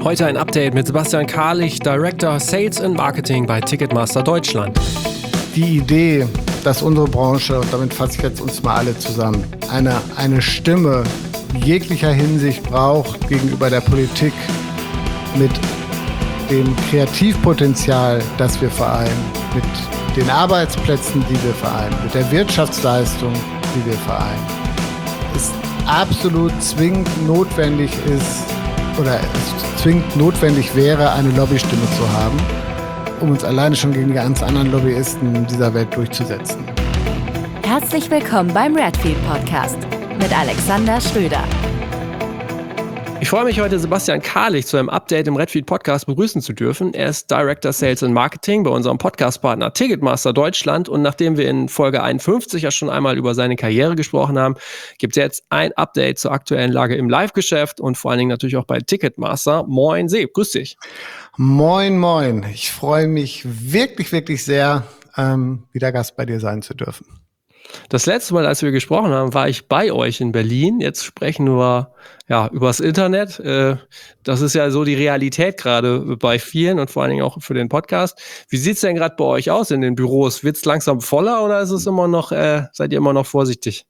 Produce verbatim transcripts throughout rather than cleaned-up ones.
Heute ein Update mit Sebastian Karlich, Director Sales and Marketing bei Ticketmaster Deutschland. Die Idee, dass unsere Branche, und damit fasse ich jetzt uns mal alle zusammen, eine, eine Stimme jeglicher Hinsicht braucht gegenüber der Politik mit dem Kreativpotenzial, das wir vereinen, mit den Arbeitsplätzen, die wir vereinen, mit der Wirtschaftsleistung, die wir vereinen, ist absolut zwingend notwendig ist oder es zwingend notwendig wäre, eine Lobbystimme zu haben, um uns alleine schon gegen die ganz anderen Lobbyisten dieser Welt durchzusetzen. Herzlich willkommen beim Redfield Podcast mit Alexander Schröder. Ich freue mich heute, Sebastian Karlich zu einem Update im Redfield Podcast begrüßen zu dürfen. Er ist Director Sales and Marketing bei unserem Podcastpartner Ticketmaster Deutschland. Und nachdem wir in Folge einundfünfzig ja schon einmal über seine Karriere gesprochen haben, gibt es jetzt ein Update zur aktuellen Lage im Live-Geschäft und vor allen Dingen natürlich auch bei Ticketmaster. Moin Seb, grüß dich. Moin, moin. Ich freue mich wirklich, wirklich sehr, ähm, wieder Gast bei dir sein zu dürfen. Das letzte Mal, als wir gesprochen haben, war ich bei euch in Berlin. Jetzt sprechen wir ja übers Internet. Das ist ja so die Realität gerade bei vielen und vor allen Dingen auch für den Podcast. Wie sieht es denn gerade bei euch aus in den Büros? Wird es langsam voller oder ist es immer noch, äh, seid ihr immer noch vorsichtig?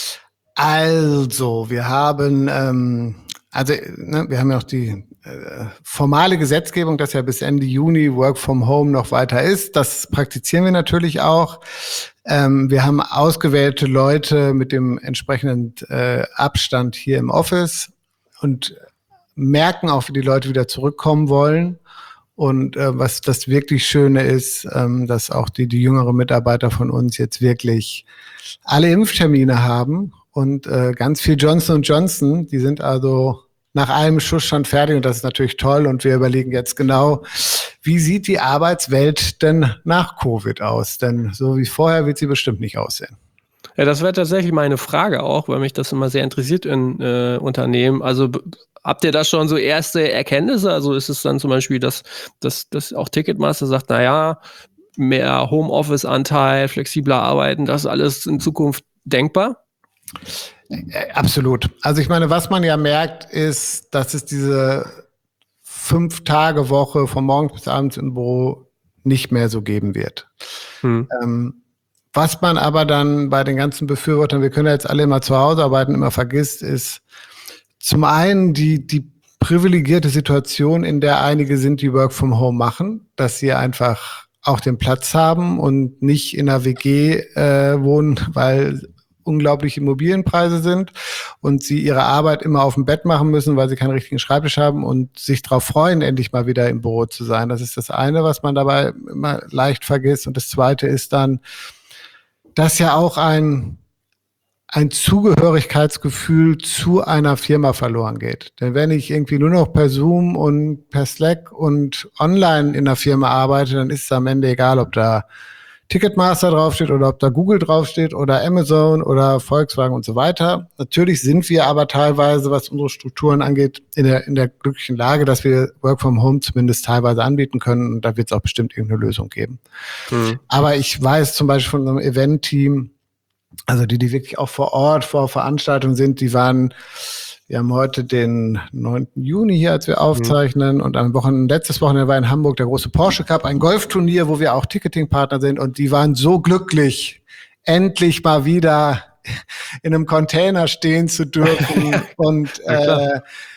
Also, wir haben, ähm, also ne, wir haben ja auch die äh, formale Gesetzgebung, dass ja bis Ende Juni Work from Home noch weiter ist. Das praktizieren wir natürlich auch. Ähm, wir haben ausgewählte Leute mit dem entsprechenden äh, Abstand hier im Office und merken auch, wie die Leute wieder zurückkommen wollen. Und äh, was das wirklich Schöne ist, ähm, dass auch die, die jüngeren Mitarbeiter von uns jetzt wirklich alle Impftermine haben und äh, ganz viel Johnson und Johnson. Die sind also nach einem Schuss schon fertig und das ist natürlich toll. Und wir überlegen jetzt genau, wie sieht die Arbeitswelt denn nach Covid aus? Denn so wie vorher wird sie bestimmt nicht aussehen. Ja, das wäre tatsächlich meine Frage auch, weil mich das immer sehr interessiert in äh, Unternehmen. Also b- habt ihr da schon so erste Erkenntnisse? Also ist es dann zum Beispiel, dass, dass, dass auch Ticketmaster sagt, naja, mehr Homeoffice-Anteil, flexibler Arbeiten, das ist alles in Zukunft denkbar? Äh, absolut. Also ich meine, was man ja merkt, ist, dass es diese fünf Tage Woche von morgens bis abends im Büro nicht mehr so geben wird. Hm. Ähm, was man aber dann bei den ganzen Befürwortern, wir können ja jetzt alle immer zu Hause arbeiten, immer vergisst, ist zum einen die, die privilegierte Situation, in der einige sind, die Work from Home machen, dass sie einfach auch den Platz haben und nicht in einer W G äh, wohnen, weil unglaubliche Immobilienpreise sind und sie ihre Arbeit immer auf dem Bett machen müssen, weil sie keinen richtigen Schreibtisch haben und sich darauf freuen, endlich mal wieder im Büro zu sein. Das ist das eine, was man dabei immer leicht vergisst. Und das zweite ist dann, dass ja auch ein, ein Zugehörigkeitsgefühl zu einer Firma verloren geht. Denn wenn ich irgendwie nur noch per Zoom und per Slack und online in der Firma arbeite, dann ist es am Ende egal, ob da Ticketmaster draufsteht oder ob da Google draufsteht oder Amazon oder Volkswagen und so weiter. Natürlich sind wir aber teilweise, was unsere Strukturen angeht, in der, in der glücklichen Lage, dass wir Work from Home zumindest teilweise anbieten können und da wird es auch bestimmt irgendeine Lösung geben. Mhm. Aber ich weiß zum Beispiel von einem Event-Team, also die, die wirklich auch vor Ort vor Veranstaltungen sind, die waren, wir haben heute den neunten Juni hier, als wir aufzeichnen. Mhm. Und am Wochenende, letztes Wochenende war in Hamburg der große Porsche Cup, ein Golfturnier, wo wir auch Ticketing-Partner sind. Und die waren so glücklich, endlich mal wieder in einem Container stehen zu dürfen. Und äh,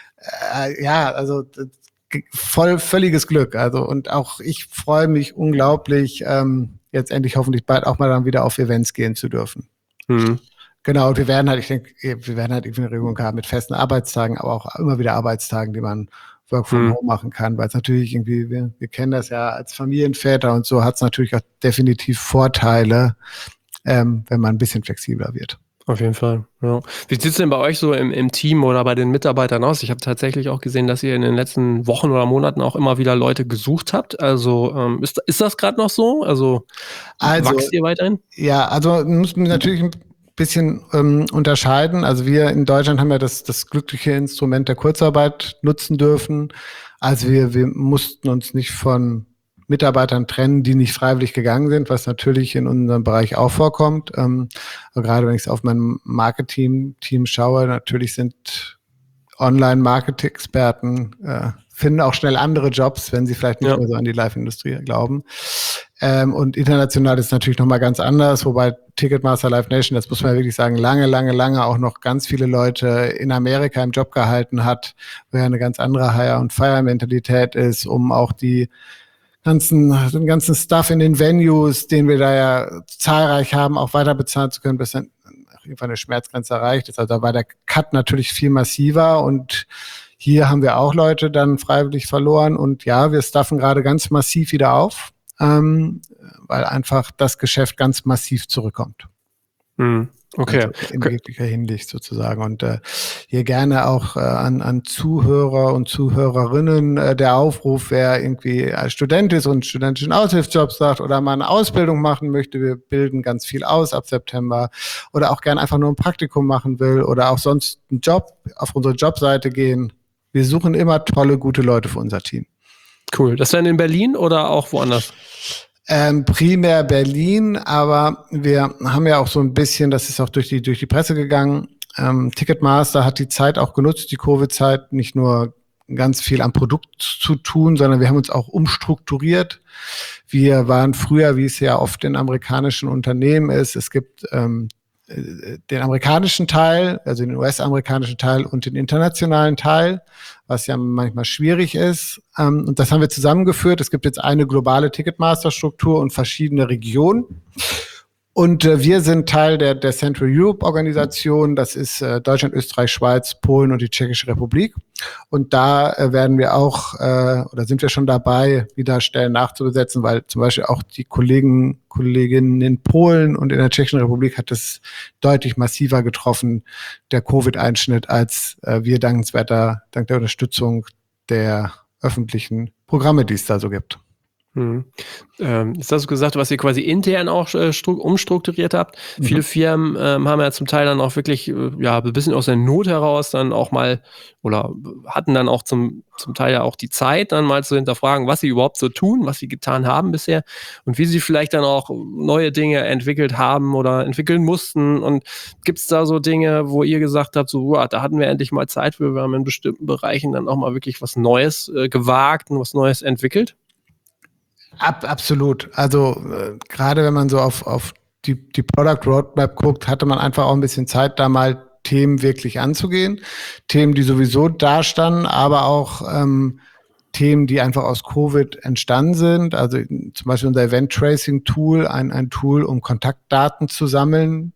äh, ja, also voll völliges Glück. Also und auch ich freue mich unglaublich, ähm, jetzt endlich hoffentlich bald auch mal dann wieder auf Events gehen zu dürfen. Mhm. Genau, und wir werden halt, ich denke, wir werden halt irgendwie eine Regelung haben mit festen Arbeitstagen, aber auch immer wieder Arbeitstagen, die man Work from hm. Home machen kann, weil es natürlich irgendwie, wir, wir kennen das ja als Familienväter und so, hat es natürlich auch definitiv Vorteile, ähm, wenn man ein bisschen flexibler wird. Auf jeden Fall, ja. Wie sieht es denn bei euch so im, im Team oder bei den Mitarbeitern aus? Ich habe tatsächlich auch gesehen, dass ihr in den letzten Wochen oder Monaten auch immer wieder Leute gesucht habt. Also ähm, ist, ist das gerade noch so? Also, also wächst ihr weiterhin? Ja, also müssen wir natürlich ein bisschen ähm, unterscheiden. Also wir in Deutschland haben ja das, das glückliche Instrument der Kurzarbeit nutzen dürfen. Also wir, wir mussten uns nicht von Mitarbeitern trennen, die nicht freiwillig gegangen sind, was natürlich in unserem Bereich auch vorkommt. Ähm, gerade wenn ich auf mein Marketing-Team schaue, natürlich sind Online-Marketing-Experten äh, finden auch schnell andere Jobs, wenn sie vielleicht nicht ja. mehr so an die Live-Industrie glauben. Ähm, und international ist es natürlich nochmal ganz anders, wobei Ticketmaster, Live Nation, das muss man wirklich sagen, lange, lange, lange auch noch ganz viele Leute in Amerika im Job gehalten hat, wo ja eine ganz andere Hire- und Fire-Mentalität ist, um auch die ganzen, den ganzen Stuff in den Venues, den wir da ja zahlreich haben, auch weiter bezahlen zu können, bis dann irgendwann eine Schmerzgrenze erreicht ist. Also da war der Cut natürlich viel massiver und hier haben wir auch Leute dann freiwillig verloren und ja, wir stuffen gerade ganz massiv wieder auf, ähm, weil einfach das Geschäft ganz massiv zurückkommt. Hm. Okay. Also in jeglicher Hinsicht sozusagen. Und äh, hier gerne auch äh, an, an Zuhörer und Zuhörerinnen äh, der Aufruf, wer irgendwie als Student ist und studentischen Aushilfsjobs sagt oder mal eine Ausbildung machen möchte. Wir bilden ganz viel aus ab September oder auch gerne einfach nur ein Praktikum machen will oder auch sonst einen Job auf unsere Jobseite gehen. Wir suchen immer tolle, gute Leute für unser Team. Cool. Das dann in Berlin oder auch woanders? Ähm, primär Berlin, aber wir haben ja auch so ein bisschen, das ist auch durch die durch die Presse gegangen, ähm, Ticketmaster hat die Zeit auch genutzt, die Covid-Zeit, nicht nur ganz viel am Produkt zu tun, sondern wir haben uns auch umstrukturiert. Wir waren früher, wie es ja oft in amerikanischen Unternehmen ist, es gibt ähm, den amerikanischen Teil, also den U S-amerikanischen Teil und den internationalen Teil, was ja manchmal schwierig ist. Und das haben wir zusammengeführt. Es gibt jetzt eine globale Ticketmaster-Struktur und verschiedene Regionen. Und äh, wir sind Teil der, der Central Europe-Organisation. Das ist äh, Deutschland, Österreich, Schweiz, Polen und die Tschechische Republik. Und da äh, werden wir auch, äh, oder sind wir schon dabei, wieder Stellen nachzubesetzen, weil zum Beispiel auch die Kollegen, Kolleginnen in Polen und in der Tschechischen Republik hat es deutlich massiver getroffen, der Covid-Einschnitt, als äh, wir dankenswerter, dank der Unterstützung der öffentlichen Programme, die es da so gibt. Hm. Ähm, jetzt hast du gesagt, was ihr quasi intern auch äh, stru- umstrukturiert habt. Mhm. Viele Firmen ähm, haben ja zum Teil dann auch wirklich äh, ja, ein bisschen aus der Not heraus dann auch mal oder hatten dann auch zum, zum Teil ja auch die Zeit, dann mal zu hinterfragen, was sie überhaupt so tun, was sie getan haben bisher und wie sie vielleicht dann auch neue Dinge entwickelt haben oder entwickeln mussten. Und gibt es da so Dinge, wo ihr gesagt habt, so, wow, da hatten wir endlich mal Zeit für, wir haben in bestimmten Bereichen dann auch mal wirklich was Neues äh, gewagt und was Neues entwickelt? Ab, absolut. Also äh, gerade wenn man so auf, auf die, die Product Roadmap guckt, hatte man einfach auch ein bisschen Zeit, da mal Themen wirklich anzugehen. Themen, die sowieso da standen, aber auch ähm, Themen, die einfach aus Covid entstanden sind. Also zum Beispiel unser Event Tracing Tool, ein, ein Tool, um Kontaktdaten zu sammeln.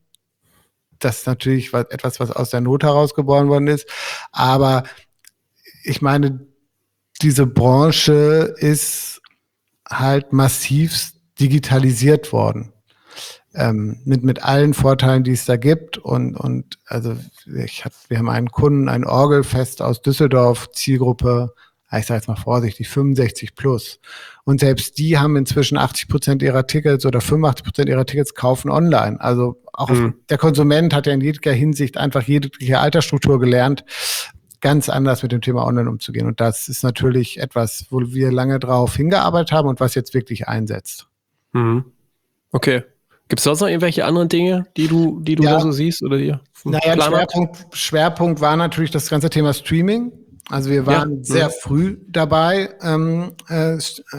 Das ist natürlich was, etwas, was aus der Not herausgeboren worden ist. Aber ich meine, diese Branche ist halt massiv digitalisiert worden. Ähm, mit, mit allen Vorteilen, die es da gibt. Und, und also ich hab, wir haben einen Kunden, ein Orgelfest aus Düsseldorf, Zielgruppe, ich sage jetzt mal vorsichtig, fünfundsechzig plus. Und selbst die haben inzwischen achtzig Prozent ihrer Tickets oder fünfundachtzig Prozent ihrer Tickets kaufen online. Also auch mhm. der Konsument hat ja in jeglicher Hinsicht einfach jegliche Altersstruktur gelernt, ganz anders mit dem Thema Online umzugehen. Und das ist natürlich etwas, wo wir lange drauf hingearbeitet haben und was jetzt wirklich einsetzt. Mhm. Okay. Gibt es sonst noch irgendwelche anderen Dinge, die du, die du ja. da so siehst? Oder hier naja, Schwerpunkt, Schwerpunkt war natürlich das ganze Thema Streaming. Also wir waren ja. sehr früh dabei, ähm, äh,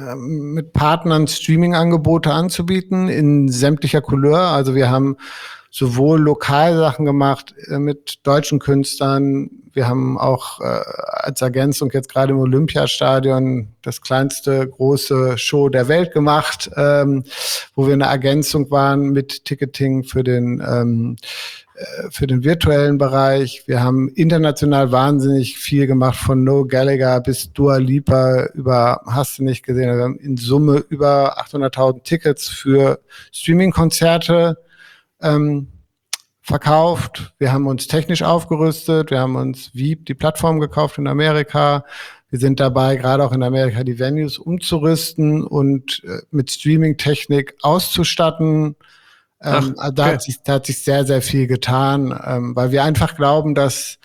mit Partnern Streaming-Angebote anzubieten in sämtlicher Couleur. Also wir haben sowohl Lokalsachen gemacht äh, mit deutschen Künstlern. Wir haben auch äh, als Ergänzung jetzt gerade im Olympiastadion das kleinste große Show der Welt gemacht, ähm, wo wir eine Ergänzung waren mit Ticketing für den ähm, äh, für den virtuellen Bereich. Wir haben international wahnsinnig viel gemacht, von Noel Gallagher bis Dua Lipa über, hast du nicht gesehen, wir haben in Summe über achthunderttausend Tickets für Streaming-Konzerte ähm, verkauft. Wir haben uns technisch aufgerüstet. Wir haben uns Veep, die Plattform, gekauft in Amerika. Wir sind dabei, gerade auch in Amerika, die Venues umzurüsten und äh, mit Streaming-Technik auszustatten. Ähm, Ach, okay. da, hat sich, da hat sich sehr, sehr viel getan, ähm, weil wir einfach glauben, dass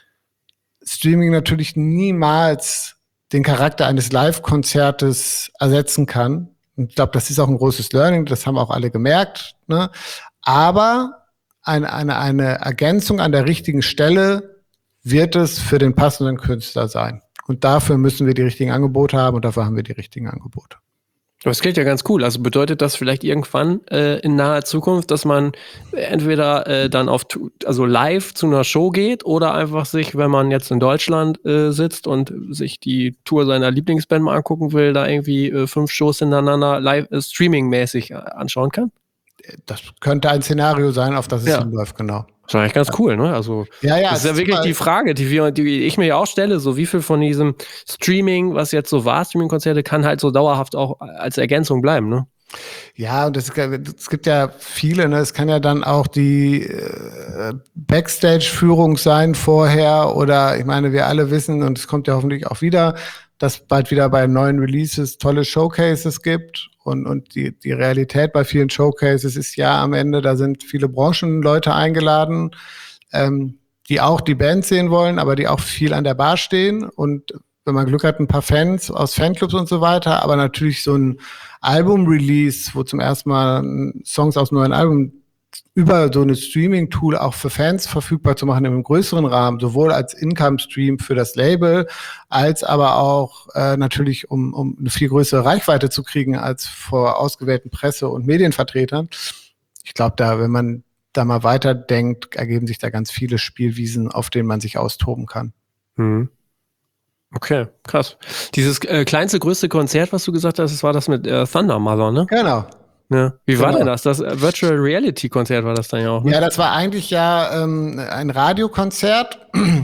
Streaming natürlich niemals den Charakter eines Live-Konzertes ersetzen kann. Und ich glaube, das ist auch ein großes Learning. Das haben auch alle gemerkt, ne? Aber eine, eine, eine Ergänzung an der richtigen Stelle wird es für den passenden Künstler sein. Und dafür müssen wir die richtigen Angebote haben und dafür haben wir die richtigen Angebote. Das klingt ja ganz cool. Also bedeutet das vielleicht irgendwann äh, in naher Zukunft, dass man entweder äh, dann auf, also live zu einer Show geht oder einfach sich, wenn man jetzt in Deutschland äh, sitzt und sich die Tour seiner Lieblingsband mal angucken will, da irgendwie äh, fünf Shows hintereinander live äh, streaming-mäßig anschauen kann? Das könnte ein Szenario sein, auf das es ja. hinläuft, genau. Das ist eigentlich ganz cool, ne? Also, ja, ja, das ist ja wirklich die Frage, die, wir, die ich mir ja auch stelle, so wie viel von diesem Streaming, was jetzt so war, Streaming-Konzerte, kann halt so dauerhaft auch als Ergänzung bleiben, ne? Ja, und es, es gibt ja viele, ne? Es kann ja dann auch die äh, Backstage-Führung sein vorher oder ich meine, wir alle wissen, und es kommt ja hoffentlich auch wieder, dass bald wieder bei neuen Releases tolle Showcases gibt. Und, und die, die Realität bei vielen Showcases ist ja am Ende, da sind viele Branchenleute eingeladen, ähm, die auch die Band sehen wollen, aber die auch viel an der Bar stehen. Und wenn man Glück hat, ein paar Fans aus Fanclubs und so weiter. Aber natürlich so ein Album-Release, wo zum ersten Mal Songs aus einem neuen Album über so eine Streaming-Tool auch für Fans verfügbar zu machen im größeren Rahmen, sowohl als Income-Stream für das Label, als aber auch äh, natürlich, um, um eine viel größere Reichweite zu kriegen als vor ausgewählten Presse- und Medienvertretern. Ich glaube, da, wenn man da mal weiterdenkt, ergeben sich da ganz viele Spielwiesen, auf denen man sich austoben kann. Mhm. Okay, krass. Dieses äh, kleinste, größte Konzert, was du gesagt hast, das war das mit äh, Thunder Mother, ne? Genau. Ja. Wie war genau. denn das? Das äh, Virtual Reality Konzert war das dann ja auch, ne? Ja, das war eigentlich ja ähm, ein Radiokonzert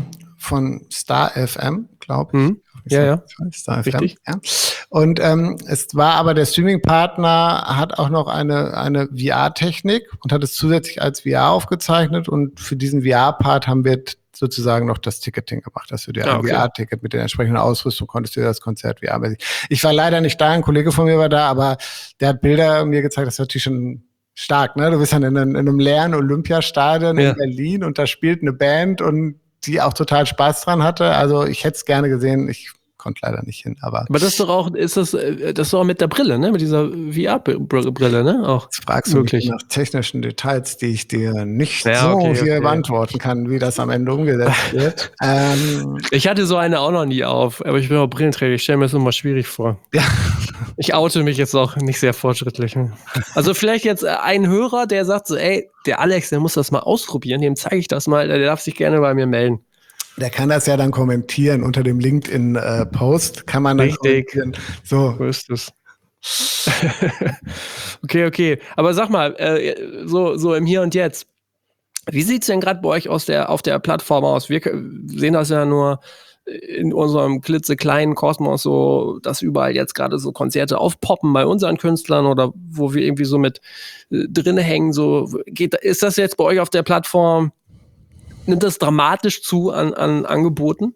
von Star F M, glaube ich. Mhm. Ja, ja. Star Richtig. F M, ja. Und ähm, es war aber der Streaming-Partner hat auch noch eine, eine V R-Technik und hat es zusätzlich als V R aufgezeichnet und für diesen V R-Part haben wir t- sozusagen noch das Ticketing gemacht, dass du dir ah, ein okay. V R-Ticket mit der entsprechenden Ausrüstung konntest du dir das Konzert V R-mäßig. Ich war leider nicht da, ein Kollege von mir war da, aber der hat Bilder mir gezeigt, das ist natürlich schon stark, ne? Du bist dann in einem, in einem leeren Olympiastadion ja. in Berlin und da spielt eine Band und die auch total Spaß dran hatte. Also ich hätte es gerne gesehen, ich konnte leider nicht hin, aber. Aber das ist doch auch, ist das, das ist doch auch mit der Brille, ne? Mit dieser V R-Brille, ne? Auch. Jetzt fragst du mich nach technischen Details, die ich dir nicht ja, so okay, viel okay. beantworten kann, wie das am Ende umgesetzt wird. ähm, ich hatte so eine auch noch nie auf, aber ich bin auch Brillenträger. Ich stelle mir das immer schwierig vor. Ja. Ich oute mich jetzt auch nicht sehr fortschrittlich. Also vielleicht jetzt ein Hörer, der sagt so, ey, der Alex, der muss das mal ausprobieren, dem zeige ich das mal, der darf sich gerne bei mir melden. Der kann das ja dann kommentieren unter dem LinkedIn-Post. Äh, kann man dann Richtig. kommentieren. So. So ist es. okay, okay. Aber sag mal, äh, so, so im Hier und Jetzt. Wie sieht's denn gerade bei euch aus der, auf der Plattform aus? Wir sehen das ja nur in unserem klitzekleinen Kosmos so, dass überall jetzt gerade so Konzerte aufpoppen bei unseren Künstlern oder wo wir irgendwie so mit äh, drin hängen. So geht, ist das jetzt bei euch auf der Plattform? Nimmt das dramatisch zu an, an Angeboten?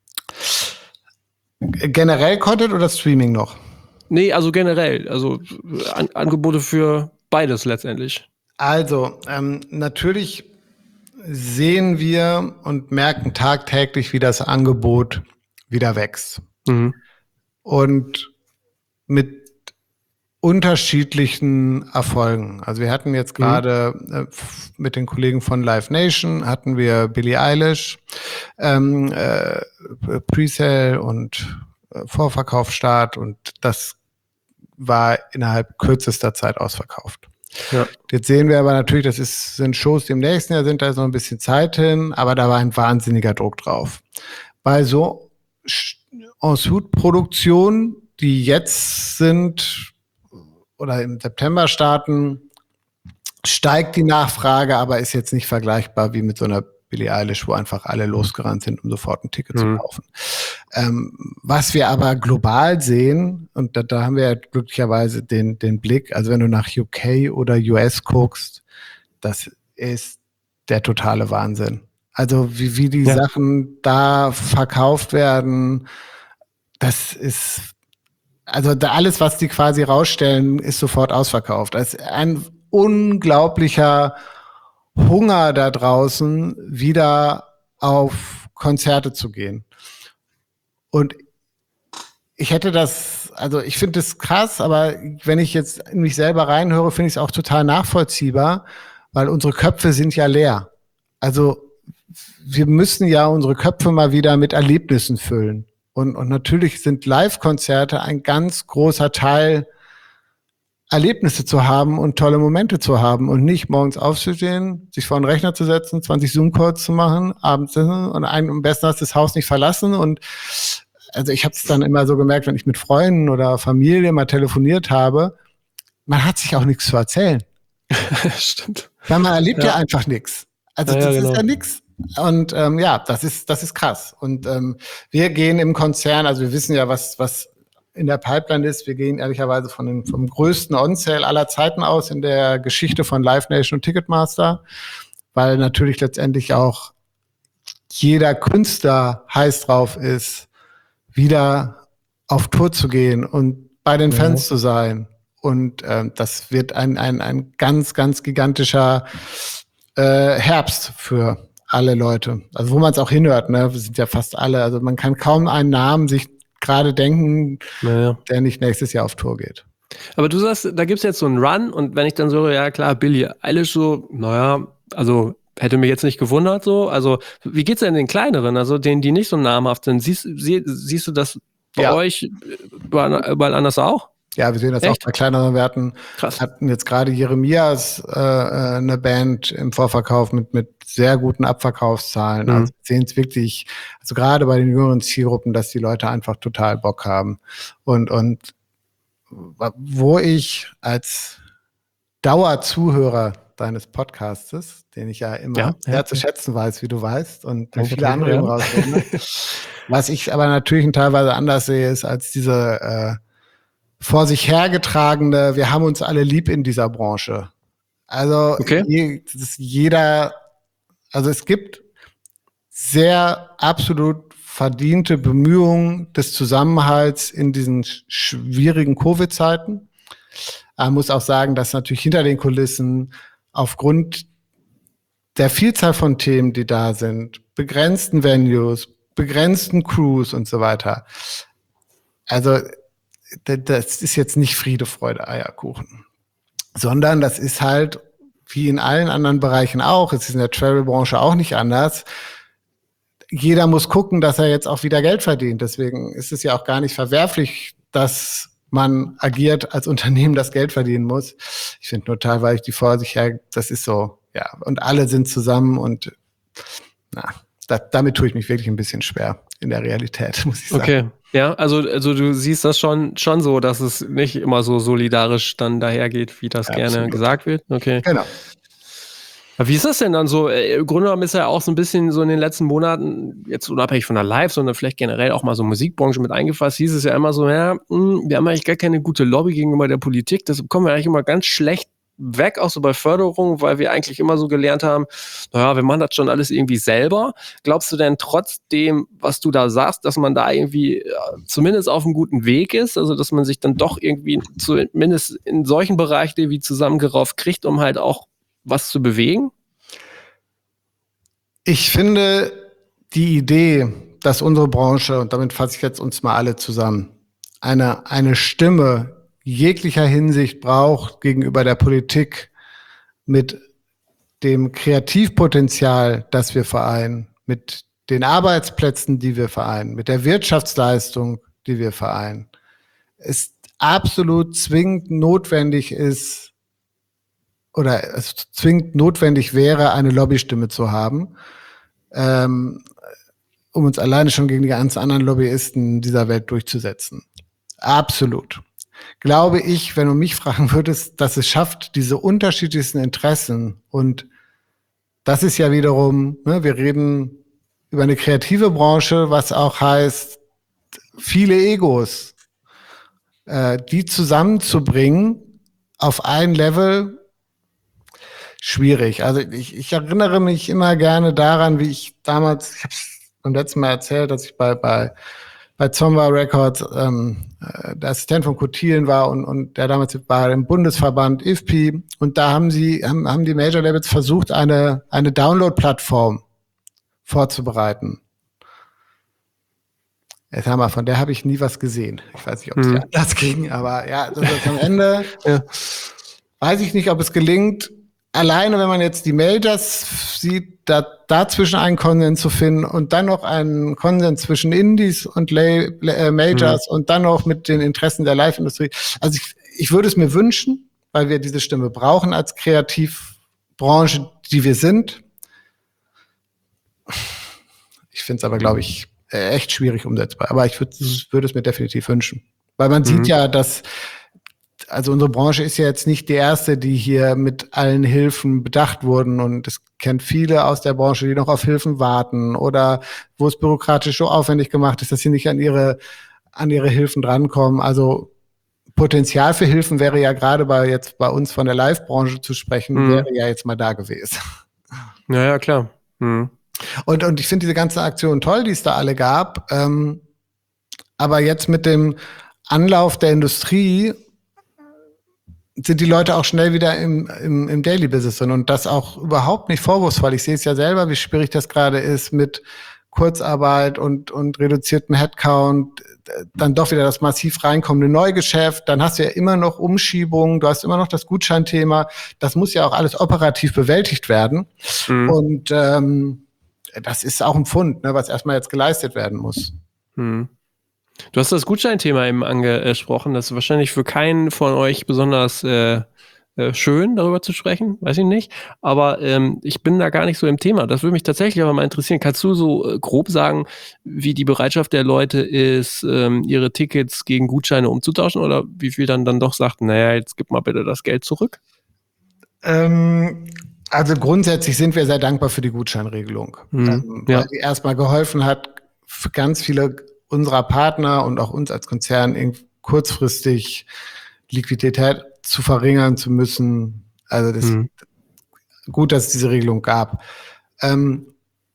Generell Content oder Streaming noch? Nee, also generell. Also an, Angebote für beides letztendlich. Also, ähm, natürlich sehen wir und merken tagtäglich, wie das Angebot wieder wächst. Mhm. Und mit unterschiedlichen Erfolgen. Also wir hatten jetzt gerade mhm. äh, mit den Kollegen von Live Nation hatten wir Billie Eilish, ähm, äh, Presale und äh, Vorverkaufsstart und das war innerhalb kürzester Zeit ausverkauft. Ja. Jetzt sehen wir aber natürlich, das ist, sind Shows, die im nächsten Jahr sind, da ist noch ein bisschen Zeit hin, aber da war ein wahnsinniger Druck drauf. Bei so En-Suite-Produktionen, die jetzt sind oder im September starten, steigt die Nachfrage, aber ist jetzt nicht vergleichbar wie mit so einer Billie Eilish, wo einfach alle losgerannt sind, um sofort ein Ticket mhm. zu kaufen. Ähm, was wir aber global sehen, und da, da haben wir ja glücklicherweise den, den Blick, also wenn du nach U K oder U S guckst, das ist der totale Wahnsinn. Also wie, wie die ja. Sachen da verkauft werden, das ist, also da alles, was die quasi rausstellen, ist sofort ausverkauft. Das ist ein unglaublicher Hunger da draußen, wieder auf Konzerte zu gehen. Und ich hätte das, also ich finde das krass, aber wenn ich jetzt in mich selber reinhöre, finde ich es auch total nachvollziehbar, weil unsere Köpfe sind ja leer. Also wir müssen ja unsere Köpfe mal wieder mit Erlebnissen füllen. Und, und natürlich sind Live-Konzerte ein ganz großer Teil, Erlebnisse zu haben und tolle Momente zu haben und nicht morgens aufzustehen, sich vor den Rechner zu setzen, zwanzig Zoom-Calls zu machen, abends und einen, am besten hast du das Haus nicht verlassen. Und also ich habe es dann immer so gemerkt, wenn ich mit Freunden oder Familie mal telefoniert habe, man hat sich auch nichts zu erzählen. Stimmt. Weil man erlebt ja, ja einfach nichts. Also ja, das ja, genau. ist ja nichts. Und ähm, ja, das ist das ist krass. Und ähm, wir gehen im Konzern, also wir wissen ja, was was in der Pipeline ist. Wir gehen ehrlicherweise von dem, vom größten On-Sale aller Zeiten aus in der Geschichte von Live Nation und Ticketmaster, weil natürlich letztendlich auch jeder Künstler heiß drauf ist, wieder auf Tour zu gehen und bei den Fans ja. zu sein. Und ähm, das wird ein, ein, ein ganz, ganz gigantischer äh, Herbst für alle Leute. Also wo man es auch hinhört, ne? Wir sind ja fast alle, also man kann kaum einen Namen sich gerade denken, naja. der nicht nächstes Jahr auf Tour geht. Aber du sagst, da gibt's jetzt so einen Run und wenn ich dann so, ja klar, Billie Eilish so, naja, also hätte mich jetzt nicht gewundert so. Also wie geht's denn den kleineren, also denen, die nicht so namhaft sind? Siehst, sie, siehst du das bei ja. euch überall, überall anders auch? Ja, wir sehen das Echt? auch bei kleineren Werten. Krass. Hatten jetzt gerade Jeremias äh, eine Band im Vorverkauf mit mit sehr guten Abverkaufszahlen. Mhm. Also sehen es wirklich, also gerade bei den jüngeren Zielgruppen, dass die Leute einfach total Bock haben. Und und wo ich als Dauerzuhörer deines Podcastes, den ich ja immer ja, sehr ja, zu schätzen weiß, wie du weißt, und Danke viele andere ja. rausreden, was ich aber natürlich teilweise anders sehe, ist als diese äh, vor sich hergetragene, wir haben uns alle lieb in dieser Branche. Also okay. je, das ist jeder, also es gibt sehr absolut verdiente Bemühungen des Zusammenhalts in diesen schwierigen Covid-Zeiten. Man muss auch sagen, dass natürlich hinter den Kulissen aufgrund der Vielzahl von Themen, die da sind, begrenzten Venues, begrenzten Crews und so weiter, also das ist jetzt nicht Friede, Freude, Eierkuchen, sondern das ist halt, wie in allen anderen Bereichen auch, es ist in der Travel-Branche auch nicht anders, jeder muss gucken, dass er jetzt auch wieder Geld verdient. Deswegen ist es ja auch gar nicht verwerflich, dass man agiert als Unternehmen, das Geld verdienen muss. Ich finde nur teilweise die Vorsicht, ja, das ist so, ja, und alle sind zusammen und na, da, damit tue ich mich wirklich ein bisschen schwer in der Realität, muss ich sagen. Okay. Ja, also, also du siehst das schon, schon so, dass es nicht immer so solidarisch dann dahergeht, wie das ja, gerne absolut. gesagt wird. Okay. Genau. Aber wie ist das denn dann so? Im Grunde genommen ist ja auch so ein bisschen so in den letzten Monaten, jetzt unabhängig von der Live, sondern vielleicht generell auch mal so Musikbranche mit eingefasst, hieß es ja immer so, ja, mh, wir haben eigentlich gar keine gute Lobby gegenüber der Politik, deshalb kommen wir eigentlich immer ganz schlecht weg, auch so bei Förderung, weil wir eigentlich immer so gelernt haben, naja, wir machen das schon alles irgendwie selber. Glaubst du denn trotzdem, was du da sagst, dass man da irgendwie ja, zumindest auf einem guten Weg ist, also dass man sich dann doch irgendwie zumindest in solchen Bereichen irgendwie zusammengerauft kriegt, um halt auch was zu bewegen? Ich finde die Idee, dass unsere Branche, und damit fasse ich jetzt uns mal alle zusammen, eine, eine Stimme jeglicher Hinsicht braucht gegenüber der Politik mit dem Kreativpotenzial, das wir vereinen, mit den Arbeitsplätzen, die wir vereinen, mit der Wirtschaftsleistung, die wir vereinen, ist absolut zwingend notwendig ist oder es zwingend notwendig wäre, eine Lobbystimme zu haben, ähm, um uns alleine schon gegen die ganzen anderen Lobbyisten dieser Welt durchzusetzen. Absolut. Glaube ich, wenn du mich fragen würdest, dass es schafft, diese unterschiedlichsten Interessen, und das ist ja wiederum, ne, wir reden über eine kreative Branche, was auch heißt, viele Egos, äh, die zusammenzubringen auf ein Level, schwierig. Also ich, ich erinnere mich immer gerne daran, wie ich damals, ich habe es beim letzten Mal erzählt, dass ich bei bei bei Zomba Records ähm, der Assistent von Kurt Thielen war und, und der damals war im Bundesverband I F P I, und da haben sie haben, haben die Major Labels versucht, eine eine Download-Plattform vorzubereiten. Jetzt haben wir, von der habe ich nie was gesehen. Ich weiß nicht, ob es hm. anders ging, aber ja, das ist am Ende ja. weiß ich nicht, ob es gelingt, alleine, wenn man jetzt die Majors sieht, da, dazwischen einen Konsens zu finden und dann noch einen Konsens zwischen Indies und Lay, äh, Majors mhm. und dann noch mit den Interessen der Live-Industrie. Also ich, ich würde es mir wünschen, weil wir diese Stimme brauchen als Kreativbranche, die wir sind. Ich finde es aber, glaube ich, echt schwierig umsetzbar. Aber ich würde würd es mir definitiv wünschen. Weil man mhm. sieht ja, dass also unsere Branche ist ja jetzt nicht die erste, die hier mit allen Hilfen bedacht wurden. Und es kennt viele aus der Branche, die noch auf Hilfen warten oder wo es bürokratisch so aufwendig gemacht ist, dass sie nicht an ihre, an ihre Hilfen drankommen. Also Potenzial für Hilfen wäre ja gerade bei jetzt bei uns von der Live-Branche zu sprechen, mhm. wäre ja jetzt mal da gewesen. Ja, ja, klar. Mhm. Und, und ich finde diese ganzen Aktionen toll, die es da alle gab. Ähm, aber jetzt mit dem Anlauf der Industrie sind die Leute auch schnell wieder im, im, im Daily-Business drin. Und das auch überhaupt nicht vorwurfsvoll. Ich sehe es ja selber, wie schwierig das gerade ist mit Kurzarbeit und, und reduziertem Headcount. Dann doch wieder das massiv reinkommende Neugeschäft. Dann hast du ja immer noch Umschiebungen. Du hast immer noch das Gutscheinthema. Das muss ja auch alles operativ bewältigt werden. Mhm. Und ähm, das ist auch ein Pfund, ne, was erstmal jetzt geleistet werden muss. Mhm. Du hast das Gutscheinthema eben angesprochen. Das ist wahrscheinlich für keinen von euch besonders äh, äh, schön, darüber zu sprechen. Weiß ich nicht. Aber ähm, ich bin da gar nicht so im Thema. Das würde mich tatsächlich aber mal interessieren. Kannst du so äh, grob sagen, wie die Bereitschaft der Leute ist, ähm, ihre Tickets gegen Gutscheine umzutauschen? Oder wie viel dann dann doch sagt, naja, jetzt gib mal bitte das Geld zurück? Ähm, also grundsätzlich sind wir sehr dankbar für die Gutscheinregelung. Hm, ähm, ja. Weil die erstmal geholfen hat, für ganz viele unserer Partner und auch uns als Konzern kurzfristig Liquidität zu verringern zu müssen. Also das mhm. gut, dass es diese Regelung gab. Ähm,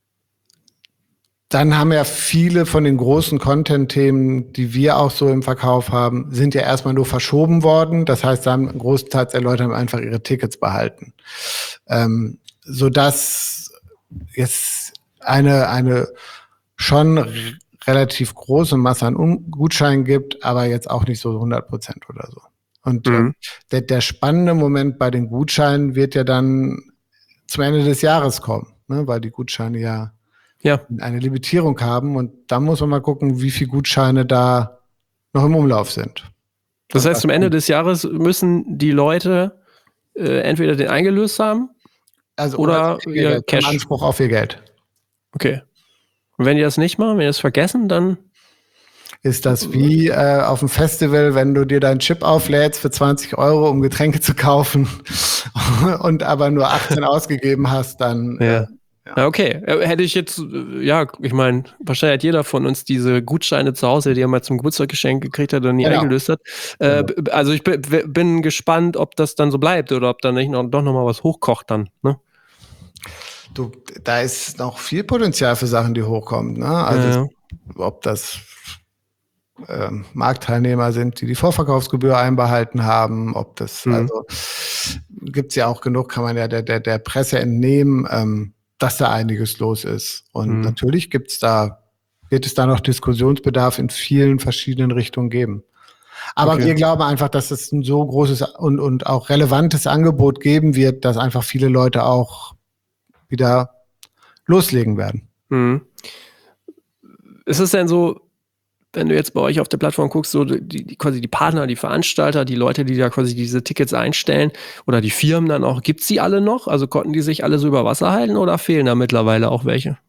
dann haben ja viele von den großen Content-Themen, die wir auch so im Verkauf haben, sind ja erstmal nur verschoben worden. Das heißt, da haben großteils der Leute haben einfach ihre Tickets behalten. Ähm, sodass jetzt eine, eine schon relativ große Masse an Gutscheinen gibt, aber jetzt auch nicht so hundert Prozent oder so. Und mhm. äh, der, der spannende Moment bei den Gutscheinen wird ja dann zum Ende des Jahres kommen, ne? Weil die Gutscheine ja, ja eine Limitierung haben und dann muss man mal gucken, wie viele Gutscheine da noch im Umlauf sind. Das heißt, zum Ende des Jahres müssen die Leute äh, entweder den eingelöst haben also, oder, oder ihr Cash. Anspruch auf ihr Geld. Okay. Und wenn die das nicht machen, wenn die das vergessen, dann ist das wie äh, auf dem Festival, wenn du dir deinen Chip auflädst für zwanzig Euro, um Getränke zu kaufen und aber nur achtzehn ausgegeben hast, dann... Ja. Äh, ja. ja, okay. Hätte ich jetzt, ja, ich meine, wahrscheinlich hat jeder von uns diese Gutscheine zu Hause, die er mal zum Geburtstag gekriegt hat und nie genau. eingelöst hat. Äh, genau. Also ich b- bin gespannt, ob das dann so bleibt oder ob da nicht noch, doch nochmal was hochkocht dann, ne? Du, da ist noch viel Potenzial für Sachen, die hochkommen. Ne? Also ja. es, ob das äh, Marktteilnehmer sind, die die Vorverkaufsgebühr einbehalten haben, ob das, mhm. also gibt's ja auch genug, kann man ja der, der, der Presse entnehmen, ähm, dass da einiges los ist. Und mhm. natürlich gibt's da, wird es da noch Diskussionsbedarf in vielen verschiedenen Richtungen geben. Aber okay. wir glauben einfach, dass es ein so großes und, und auch relevantes Angebot geben wird, dass einfach viele Leute auch wieder loslegen werden. Mhm. Ist es denn so, wenn du jetzt bei euch auf der Plattform guckst, so die, die quasi die Partner, die Veranstalter, die Leute, die da quasi diese Tickets einstellen oder die Firmen dann auch, gibt's die alle noch? Also konnten die sich alle so über Wasser halten oder fehlen da mittlerweile auch welche?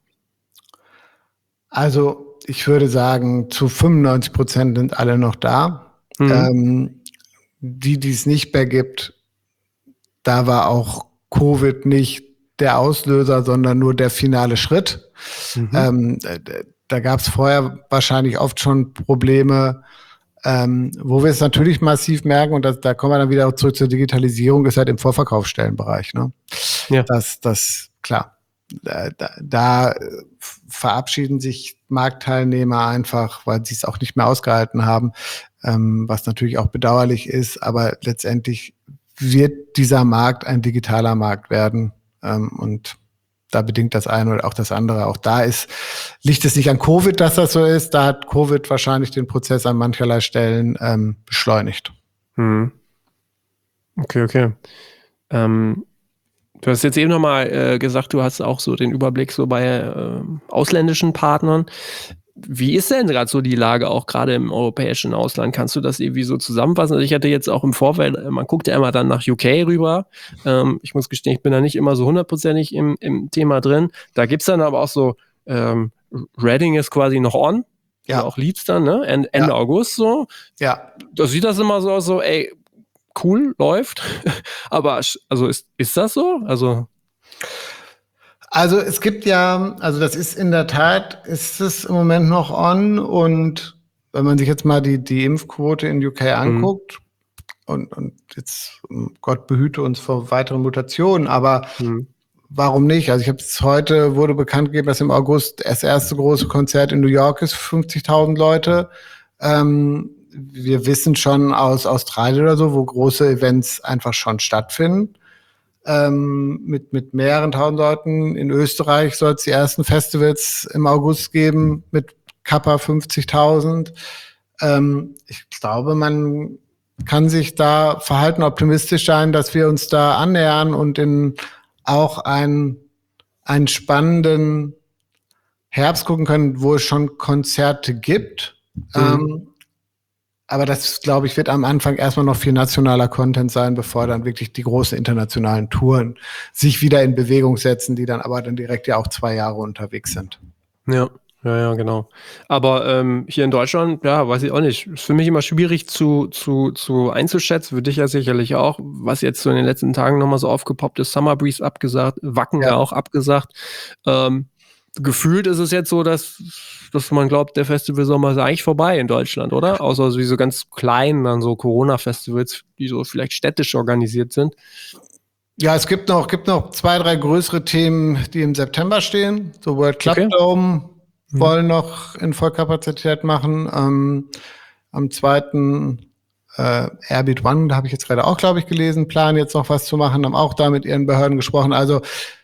Also ich würde sagen, zu fünfundneunzig Prozent sind alle noch da. Mhm. Ähm, die, die es nicht mehr gibt, da war auch Covid nicht der Auslöser, sondern nur der finale Schritt. Mhm. Ähm, da gab es vorher wahrscheinlich oft schon Probleme, ähm, wo wir es natürlich massiv merken, und das, da kommen wir dann wieder zurück zur Digitalisierung, ist halt im Vorverkaufsstellenbereich. Ne? Ja. Das, das, klar, da, da verabschieden sich Marktteilnehmer einfach, weil sie es auch nicht mehr ausgehalten haben, ähm, was natürlich auch bedauerlich ist, aber letztendlich wird dieser Markt ein digitaler Markt werden. Ähm, und da bedingt das eine oder auch das andere. Auch da ist, liegt es nicht an Covid, dass das so ist. Da hat Covid wahrscheinlich den Prozess an mancherlei Stellen ähm, beschleunigt. Hm. Okay, okay. Ähm, Du hast jetzt eben nochmal äh, gesagt, du hast auch so den Überblick so bei äh, ausländischen Partnern. Wie ist denn gerade so die Lage auch gerade im europäischen Ausland? Kannst du das irgendwie so zusammenfassen? Also ich hatte jetzt auch im Vorfeld, man guckt ja immer dann nach U K rüber. Ähm, ich muss gestehen, ich bin da nicht immer so hundertprozentig im, im Thema drin. Da gibt es dann aber auch so, ähm, Reading ist quasi noch on. Ja. Auch Leeds dann, ne? Ende, Ende ja. August so. Ja. Da sieht das immer so aus, so, ey, cool, läuft. Aber also ist, ist das so? Also Also es gibt ja, also das ist in der Tat, ist es im Moment noch on, und wenn man sich jetzt mal die, die Impfquote in U K anguckt, mhm. und, und jetzt, Gott behüte uns vor weiteren Mutationen, aber mhm. warum nicht? Also ich habe es heute, wurde bekannt gegeben, dass im August das erste große Konzert in New York ist für fünfzigtausend Leute. Ähm, wir wissen schon aus Australien oder so, wo große Events einfach schon stattfinden. Ähm, mit, mit mehreren tausend Leuten. In Österreich soll es die ersten Festivals im August geben mit Kappa fünfzigtausend. Ähm, ich glaube, man kann sich da verhalten optimistisch sein, dass wir uns da annähern und in auch einen, einen spannenden Herbst gucken können, wo es schon Konzerte gibt. Mhm. Ähm, Aber das, glaube ich, wird am Anfang erstmal noch viel nationaler Content sein, bevor dann wirklich die großen internationalen Touren sich wieder in Bewegung setzen, die dann aber dann direkt ja auch zwei Jahre unterwegs sind. Ja, ja, ja, genau. Aber ähm, hier in Deutschland, ja, weiß ich auch nicht. Ist für mich immer schwierig zu, zu, zu einzuschätzen, für dich ja sicherlich auch, was jetzt so in den letzten Tagen nochmal so aufgepoppt ist. Summer Breeze abgesagt, Wacken ja, ja auch abgesagt. Ähm, Gefühlt ist es jetzt so, dass, dass man glaubt, der Festivalsommer ist eigentlich vorbei in Deutschland, oder? Außer so diese ganz kleinen, dann so Corona-Festivals, die so vielleicht städtisch organisiert sind. Ja, es gibt noch, gibt noch zwei, drei größere Themen, die im September stehen. So World Club okay. Dome mhm. wollen noch in Vollkapazität machen. Ähm, am zweiten äh, Airbeat One, da habe ich jetzt gerade auch, glaube ich, gelesen, planen jetzt noch was zu machen, haben auch da mit ihren Behörden gesprochen. Also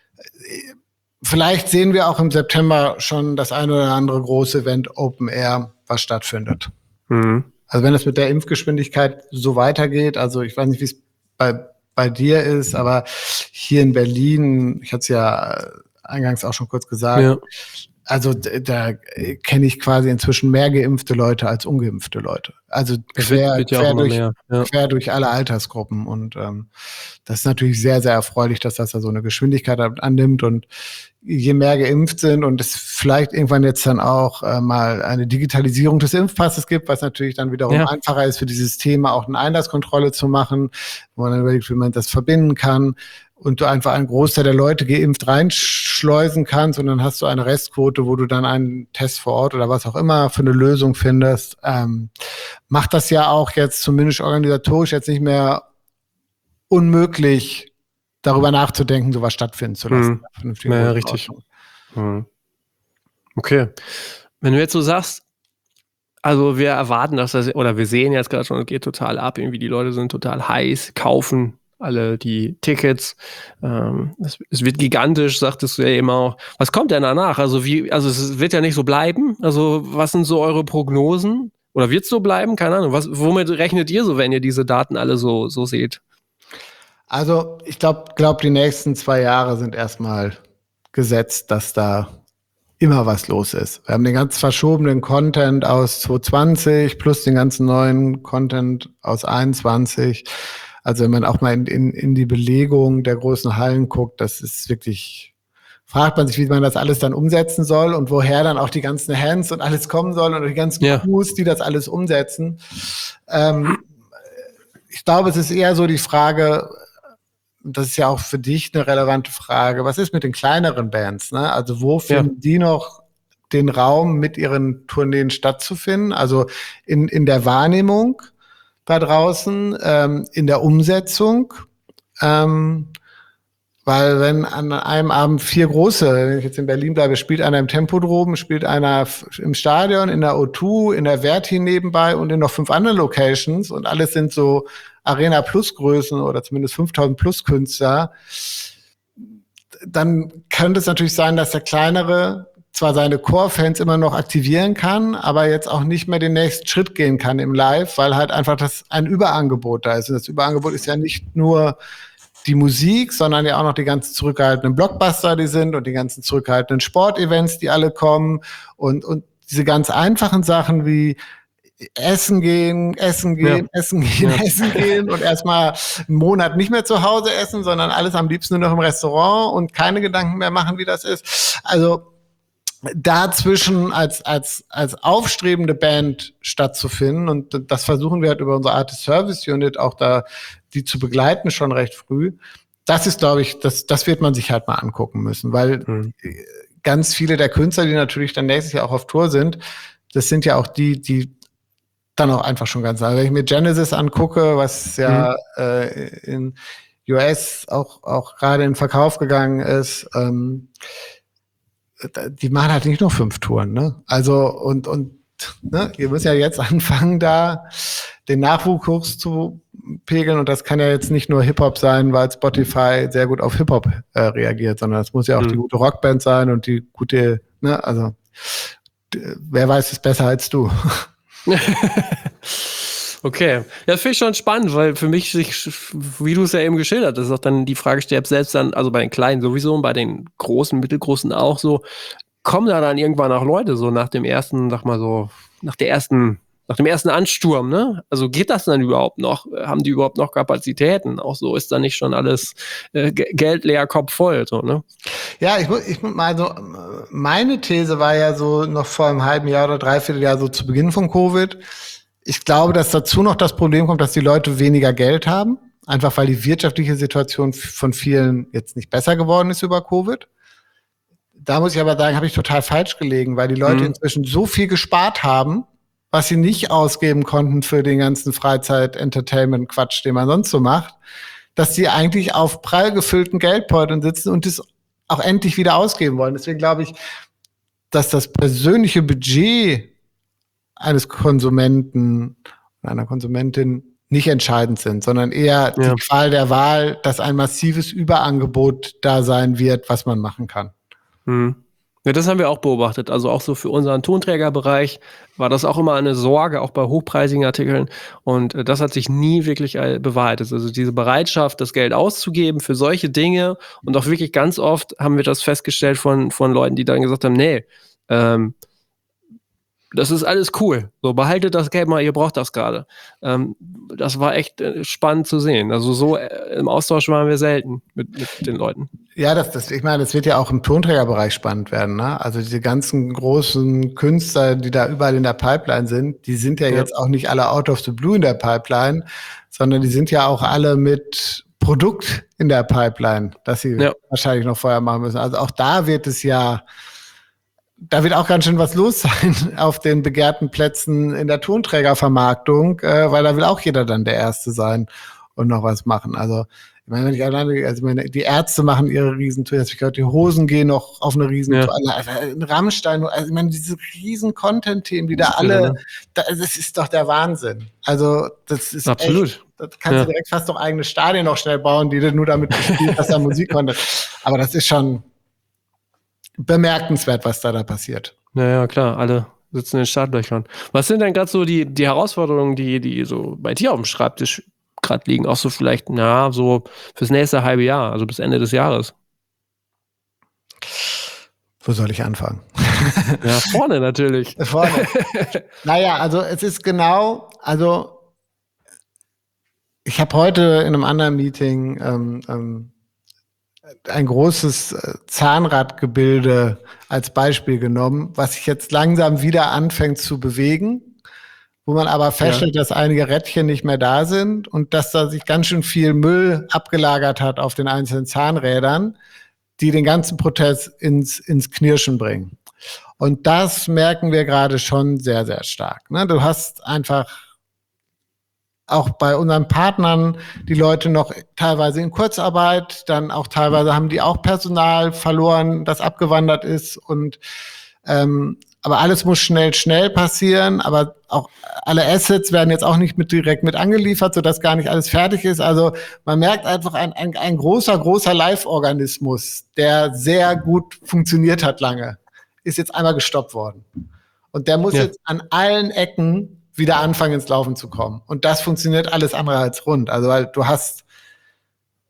vielleicht sehen wir auch im September schon das eine oder andere große Event Open Air, was stattfindet. Mhm. Also wenn es mit der Impfgeschwindigkeit so weitergeht, also ich weiß nicht, wie es bei, bei dir ist, aber hier in Berlin, ich hatte es ja eingangs auch schon kurz gesagt, ja. Also da kenne ich quasi inzwischen mehr geimpfte Leute als ungeimpfte Leute. Also quer, ja quer, durch, ja. quer durch alle Altersgruppen. Und ähm, das ist natürlich sehr, sehr erfreulich, dass das da so eine Geschwindigkeit annimmt. Und je mehr geimpft sind und es vielleicht irgendwann jetzt dann auch äh, mal eine Digitalisierung des Impfpasses gibt, was natürlich dann wiederum ja. einfacher ist für dieses Thema, auch eine Einlasskontrolle zu machen, wo man dann überlegt, wie man das verbinden kann. Und du einfach einen Großteil der Leute geimpft reinschleusen kannst und dann hast du eine Restquote, wo du dann einen Test vor Ort oder was auch immer für eine Lösung findest. Ähm, macht das ja auch jetzt zumindest organisatorisch jetzt nicht mehr unmöglich, darüber nachzudenken, sowas stattfinden zu lassen. Hm. Ja, richtig. Hm. Okay. Wenn du jetzt so sagst, also wir erwarten, dass das, oder wir sehen jetzt gerade schon, es geht total ab, irgendwie die Leute sind total heiß, kaufen alle die Tickets. Ähm, es, es wird gigantisch, sagtest du ja eben auch. Was kommt denn danach? Also wie, also es wird ja nicht so bleiben. Also was sind so eure Prognosen? Oder wird es so bleiben? Keine Ahnung. Was, womit rechnet ihr so, wenn ihr diese Daten alle so, so seht? Also ich glaube, glaub, die nächsten zwei Jahre sind erstmal gesetzt, dass da immer was los ist. Wir haben den ganz verschobenen Content aus zwanzig zwanzig plus den ganzen neuen Content aus einundzwanzig. Also wenn man auch mal in, in, in die Belegung der großen Hallen guckt, das ist wirklich, fragt man sich, wie man das alles dann umsetzen soll und woher dann auch die ganzen Hands und alles kommen soll und die ganzen ja. Crews, die das alles umsetzen. Ähm, ich glaube, es ist eher so die Frage, das ist ja auch für dich eine relevante Frage, was ist mit den kleineren Bands? Ne? Also wo finden ja. die noch den Raum, mit ihren Tourneen stattzufinden? Also in, in der Wahrnehmung da draußen, ähm, in der Umsetzung, ähm, weil wenn an einem Abend vier große, wenn ich jetzt in Berlin bleibe, spielt einer im Tempodrom, spielt einer im Stadion, in der O zwei, in der Verti nebenbei und in noch fünf anderen Locations und alles sind so Arena Plus Größen oder zumindest fünftausend Plus Künstler, dann könnte es natürlich sein, dass der kleinere zwar seine Core-Fans immer noch aktivieren kann, aber jetzt auch nicht mehr den nächsten Schritt gehen kann im Live, weil halt einfach das ein Überangebot da ist. Und das Überangebot ist ja nicht nur die Musik, sondern ja auch noch die ganzen zurückgehaltenen Blockbuster, die sind und die ganzen zurückgehaltenen Sportevents, die alle kommen und, und diese ganz einfachen Sachen wie Essen gehen, Essen gehen, ja. Essen gehen, ja. Essen gehen und erstmal einen Monat nicht mehr zu Hause essen, sondern alles am liebsten nur noch im Restaurant und keine Gedanken mehr machen, wie das ist. Also dazwischen als als als aufstrebende Band stattzufinden und das versuchen wir halt über unsere Artist Service Unit auch da die zu begleiten schon recht früh. Das ist, glaube ich, das das wird man sich halt mal angucken müssen, weil mhm. ganz viele der Künstler, die natürlich dann nächstes Jahr auch auf Tour sind, das sind ja auch die, die dann auch einfach schon ganz, also wenn ich mir Genesis angucke, was ja mhm. äh, in U S auch auch gerade in Verkauf gegangen ist, ähm, die machen halt nicht nur fünf Touren, ne? Also und und ne, ihr müsst ja jetzt anfangen, da den Nachwuchs zu pegeln und das kann ja jetzt nicht nur Hip-Hop sein, weil Spotify sehr gut auf Hip-Hop äh, reagiert, sondern es muss ja auch mhm. die gute Rockband sein und die gute, ne, also d- wer weiß es besser als du. Okay, ja, das finde ich schon spannend, weil für mich, sich, wie du es ja eben geschildert hast, auch dann die Frage stellt, selbst dann, also bei den Kleinen sowieso und bei den Großen, Mittelgroßen auch so, kommen da dann irgendwann auch Leute so nach dem ersten, sag mal so, nach der ersten, nach dem ersten Ansturm, ne? Also geht das dann überhaupt noch? Haben die überhaupt noch Kapazitäten? Auch so ist da nicht schon alles äh, Geld leer, Kopf voll, so, ne? Ja, ich, ich mal so, meine These war ja so noch vor einem halben Jahr oder dreiviertel Jahr so zu Beginn von Covid. Ich glaube, dass dazu noch das Problem kommt, dass die Leute weniger Geld haben. Einfach weil die wirtschaftliche Situation von vielen jetzt nicht besser geworden ist über Covid. Da muss ich aber sagen, habe ich total falsch gelegen, weil die Leute mhm. inzwischen so viel gespart haben, was sie nicht ausgeben konnten für den ganzen Freizeit-Entertainment-Quatsch, den man sonst so macht, dass sie eigentlich auf prall gefüllten Geldbeuteln sitzen und das auch endlich wieder ausgeben wollen. Deswegen glaube ich, dass das persönliche Budget eines Konsumenten oder einer Konsumentin nicht entscheidend sind, sondern eher ja. die Qual der Wahl, dass ein massives Überangebot da sein wird, was man machen kann. Hm. Ja, das haben wir auch beobachtet. Also auch so für unseren Tonträgerbereich war das auch immer eine Sorge, auch bei hochpreisigen Artikeln. Und äh, das hat sich nie wirklich äh, bewahrheitet. Also diese Bereitschaft, das Geld auszugeben für solche Dinge. Und auch wirklich ganz oft haben wir das festgestellt von, von Leuten, die dann gesagt haben, nee, ähm, das ist alles cool. So, behaltet das Geld mal, ihr braucht das gerade. Ähm, das war echt äh, spannend zu sehen. Also so äh, im Austausch waren wir selten mit, mit den Leuten. Ja, das, das, ich meine, das wird ja auch im Tonträgerbereich spannend werden, ne? Also diese ganzen großen Künstler, die da überall in der Pipeline sind, die sind ja, ja. jetzt auch nicht alle out of the blue in der Pipeline, sondern die sind ja auch alle mit Produkt in der Pipeline, das sie ja. wahrscheinlich noch vorher machen müssen. Also auch da wird es ja Da wird auch ganz schön was los sein auf den begehrten Plätzen in der Tonträgervermarktung, äh, weil da will auch jeder dann der Erste sein und noch was machen. Also, ich meine, wenn ich alleine, also ich meine, die Ärzte machen ihre Riesentour, jetzt habe ich gehört, die Hosen gehen noch auf eine Riesentour. Ja. Also, in Rammstein, also ich meine, diese riesen Content-Themen, die da alle, ja, ne? da, das ist doch der Wahnsinn. Also, das ist absolut. Echt, das kannst ja. du direkt fast noch eigene Stadien noch schnell bauen, die du nur damit bespielst, dass da Musik kommt. Aber das ist schon bemerkenswert, was da da passiert. Naja, klar, alle sitzen in den Startlöchern. Was sind denn gerade so die, die Herausforderungen, die, die so bei dir auf dem Schreibtisch gerade liegen? Auch so vielleicht, na, so fürs nächste halbe Jahr, also bis Ende des Jahres. Wo soll ich anfangen? Ja, vorne natürlich. Vorne. Naja, also es ist genau, also ich habe heute in einem anderen Meeting ähm, ähm, ein großes Zahnradgebilde als Beispiel genommen, was sich jetzt langsam wieder anfängt zu bewegen, wo man aber feststellt, ja. dass einige Rädchen nicht mehr da sind und dass da sich ganz schön viel Müll abgelagert hat auf den einzelnen Zahnrädern, die den ganzen Prozess ins, ins Knirschen bringen. Und das merken wir gerade schon sehr, sehr stark. Ne? Du hast einfach auch bei unseren Partnern die Leute noch teilweise in Kurzarbeit, dann auch teilweise haben die auch Personal verloren, das abgewandert ist und ähm, aber alles muss schnell, schnell passieren, aber auch alle Assets werden jetzt auch nicht mit direkt mit angeliefert, sodass gar nicht alles fertig ist. Also man merkt einfach ein, ein, ein großer, großer Live-Organismus, der sehr gut funktioniert hat lange, ist jetzt einmal gestoppt worden. Und der muss ja. jetzt an allen Ecken wieder anfangen ins Laufen zu kommen. Und das funktioniert alles andere als rund. Also weil du hast,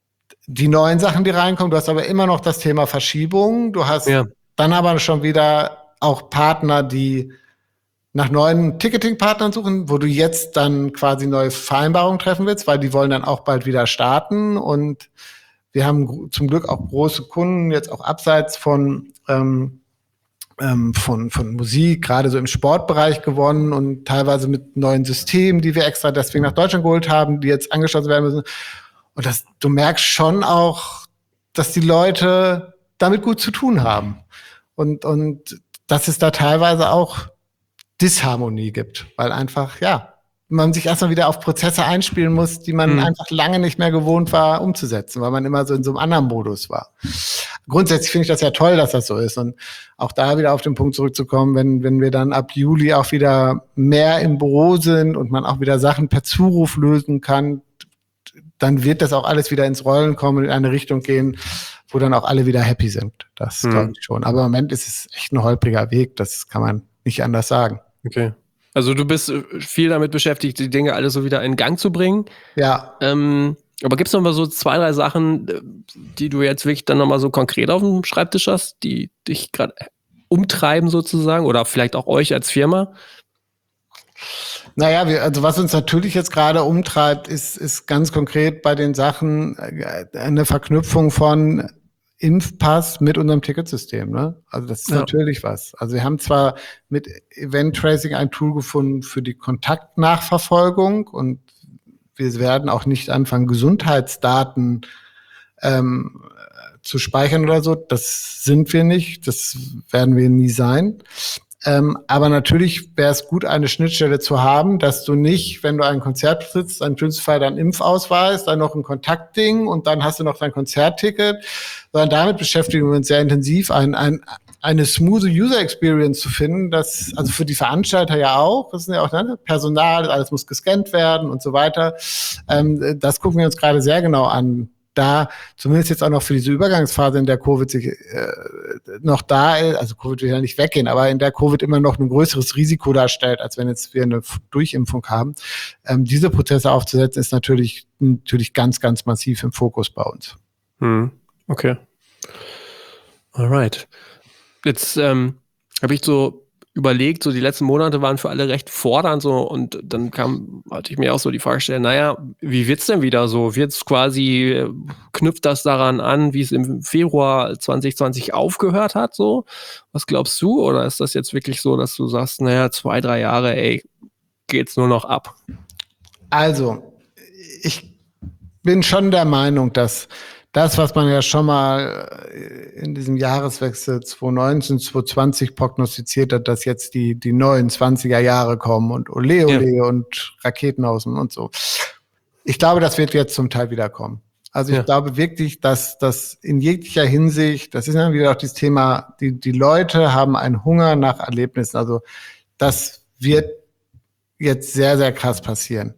die neuen Sachen, die reinkommen. Du hast aber immer noch das Thema Verschiebung. Du hast ja. dann aber schon wieder auch Partner, die nach neuen Ticketing-Partnern suchen, wo du jetzt dann quasi neue Vereinbarungen treffen willst, weil die wollen dann auch bald wieder starten. Und wir haben zum Glück auch große Kunden, jetzt auch abseits von, ähm, ähm, von, von Musik, gerade so im Sportbereich gewonnen und teilweise mit neuen Systemen, die wir extra deswegen nach Deutschland geholt haben, die jetzt angeschlossen werden müssen. Und das, du merkst schon auch, dass die Leute damit gut zu tun haben. Und, und dass es da teilweise auch Disharmonie gibt, weil einfach, ja, man sich erstmal wieder auf Prozesse einspielen muss, die man mhm. einfach lange nicht mehr gewohnt war umzusetzen, weil man immer so in so einem anderen Modus war. Grundsätzlich finde ich das ja toll, dass das so ist. Und auch da wieder auf den Punkt zurückzukommen, wenn, wenn wir dann ab Juli auch wieder mehr im Büro sind und man auch wieder Sachen per Zuruf lösen kann, dann wird das auch alles wieder ins Rollen kommen und in eine Richtung gehen, wo dann auch alle wieder happy sind. Das mhm. glaube ich schon. Aber im Moment ist es echt ein holpriger Weg. Das kann man nicht anders sagen. Okay. Also du bist viel damit beschäftigt, die Dinge alle so wieder in Gang zu bringen. Ja. Ähm, aber gibt es noch mal so zwei, drei Sachen, die du jetzt wirklich dann noch mal so konkret auf dem Schreibtisch hast, die dich gerade umtreiben sozusagen oder vielleicht auch euch als Firma? Naja, wir, also was uns natürlich jetzt gerade umtreibt, ist, ist ganz konkret bei den Sachen eine Verknüpfung von Impfpass mit unserem Ticketsystem, ne? Also das ist ja. natürlich was. Also wir haben zwar mit Event Tracing ein Tool gefunden für die Kontaktnachverfolgung und wir werden auch nicht anfangen, Gesundheitsdaten ähm, zu speichern oder so. Das sind wir nicht. Das werden wir nie sein. Ähm, aber natürlich wäre es gut, eine Schnittstelle zu haben, dass du nicht, wenn du ein Konzert besitzt, ein Fall deinen Impfausweis, dann noch ein Kontaktding und dann hast du noch dein Konzertticket, sondern damit beschäftigen wir uns sehr intensiv, ein, ein, eine smooth User Experience zu finden, das, also für die Veranstalter ja auch, das ist ja auch ne, Personal, alles muss gescannt werden und so weiter. Ähm, das gucken wir uns gerade sehr genau an. Da zumindest jetzt auch noch für diese Übergangsphase, in der Covid sich äh, noch da ist, also Covid will ja nicht weggehen, aber in der Covid immer noch ein größeres Risiko darstellt, als wenn jetzt wir eine Durchimpfung haben. Ähm, diese Prozesse aufzusetzen, ist natürlich natürlich ganz, ganz massiv im Fokus bei uns. Hm. Okay. Alright. Jetzt ähm, habe ich so überlegt, so die letzten Monate waren für alle recht fordernd so und dann kam, hatte ich mir auch so die Frage gestellt, naja, wie wird's denn wieder so? Wird's quasi, knüpft das daran an, wie es im Februar zwanzig zwanzig aufgehört hat so? Was glaubst du? Oder ist das jetzt wirklich so, dass du sagst, naja, zwei, drei Jahre, ey, geht's nur noch ab? Also, ich bin schon der Meinung, dass das, was man ja schon mal in diesem Jahreswechsel zwanzig neunzehn, zwanzig zwanzig prognostiziert hat, dass jetzt die, die neuen zwanziger Jahre kommen und ole, ole ja. und Raketenhausen und so. Ich glaube, das wird jetzt zum Teil wieder kommen. Also ich ja. glaube wirklich, dass das in jeglicher Hinsicht, das ist dann wieder auch dieses Thema, die, die Leute haben einen Hunger nach Erlebnissen. Also das wird jetzt sehr, sehr krass passieren.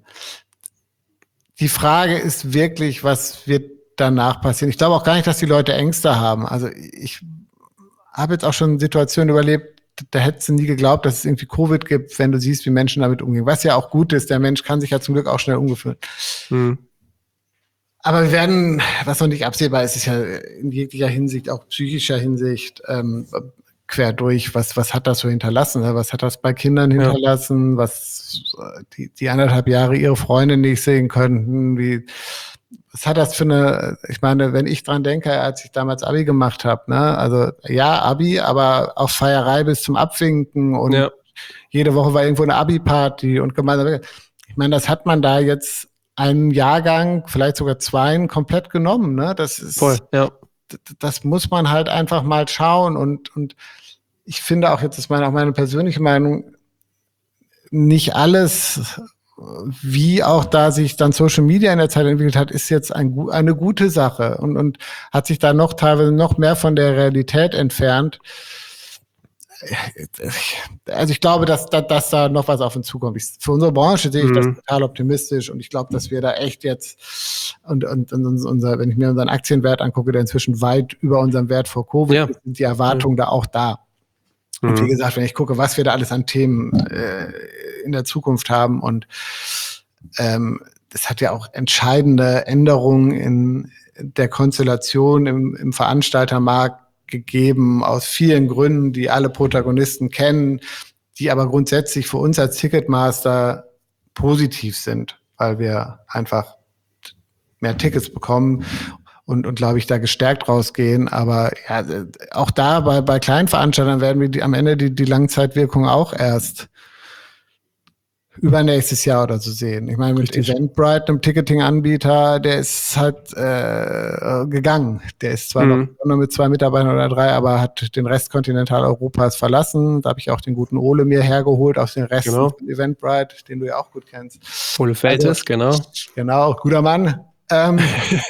Die Frage ist wirklich, was wird danach passieren. Ich glaube auch gar nicht, dass die Leute Ängste haben. Also ich habe jetzt auch schon Situationen überlebt, da hättest du nie geglaubt, dass es irgendwie Covid gibt, wenn du siehst, wie Menschen damit umgehen. Was ja auch gut ist, der Mensch kann sich ja zum Glück auch schnell umgewöhnen. Hm. Aber wir werden, was noch nicht absehbar ist, ist ja in jeglicher Hinsicht, auch psychischer Hinsicht, ähm, quer durch, was, was hat das so hinterlassen? Was hat das bei Kindern hinterlassen? Ja. Was die, die anderthalb Jahre ihre Freunde nicht sehen könnten, wie was hat das für eine, ich meine, wenn ich dran denke, als ich damals Abi gemacht habe, ne, also ja, Abi, aber auch Feierei bis zum Abwinken und ja. jede Woche war irgendwo eine Abi-Party und gemeinsam. Ich meine, das hat man da jetzt einen Jahrgang, vielleicht sogar zwei, komplett genommen, ne? Das ist, voll, ja. Das muss man halt einfach mal schauen und, und ich finde auch, jetzt ist meine, auch meine persönliche Meinung, nicht alles, wie auch da sich dann Social Media in der Zeit entwickelt hat, ist jetzt ein, eine gute Sache und, und hat sich da noch teilweise noch mehr von der Realität entfernt. Also ich glaube, dass, dass, dass da noch was auf uns zukommt. Ich, für unsere Branche sehe ich mhm. das total optimistisch und ich glaube, dass wir da echt jetzt und, und, und unser, wenn ich mir unseren Aktienwert angucke, der inzwischen weit über unserem Wert vor Covid ja. ist, sind die Erwartungen mhm. da auch da. Und wie gesagt, wenn ich gucke, was wir da alles an Themen äh, in der Zukunft haben und ähm, es hat ja auch entscheidende Änderungen in der Konstellation im, im Veranstaltermarkt gegeben, aus vielen Gründen, die alle Protagonisten kennen, die aber grundsätzlich für uns als Ticketmaster positiv sind, weil wir einfach mehr Tickets bekommen und, und glaube ich, da gestärkt rausgehen. Aber ja, auch da bei, bei kleinen Veranstaltern werden wir die, am Ende die, die Langzeitwirkung auch erst übernächstes Jahr oder so sehen. Ich meine, mit Richtig. Eventbrite, einem Ticketing-Anbieter, der ist halt äh, gegangen. Der ist zwar mhm. noch nur mit zwei Mitarbeitern oder drei, aber hat den Rest Kontinentaleuropas verlassen. Da habe ich auch den guten Ole mir hergeholt aus den Resten genau. von Eventbrite, den du ja auch gut kennst. Ole Feltes, also, genau. Genau, guter Mann. Ähm,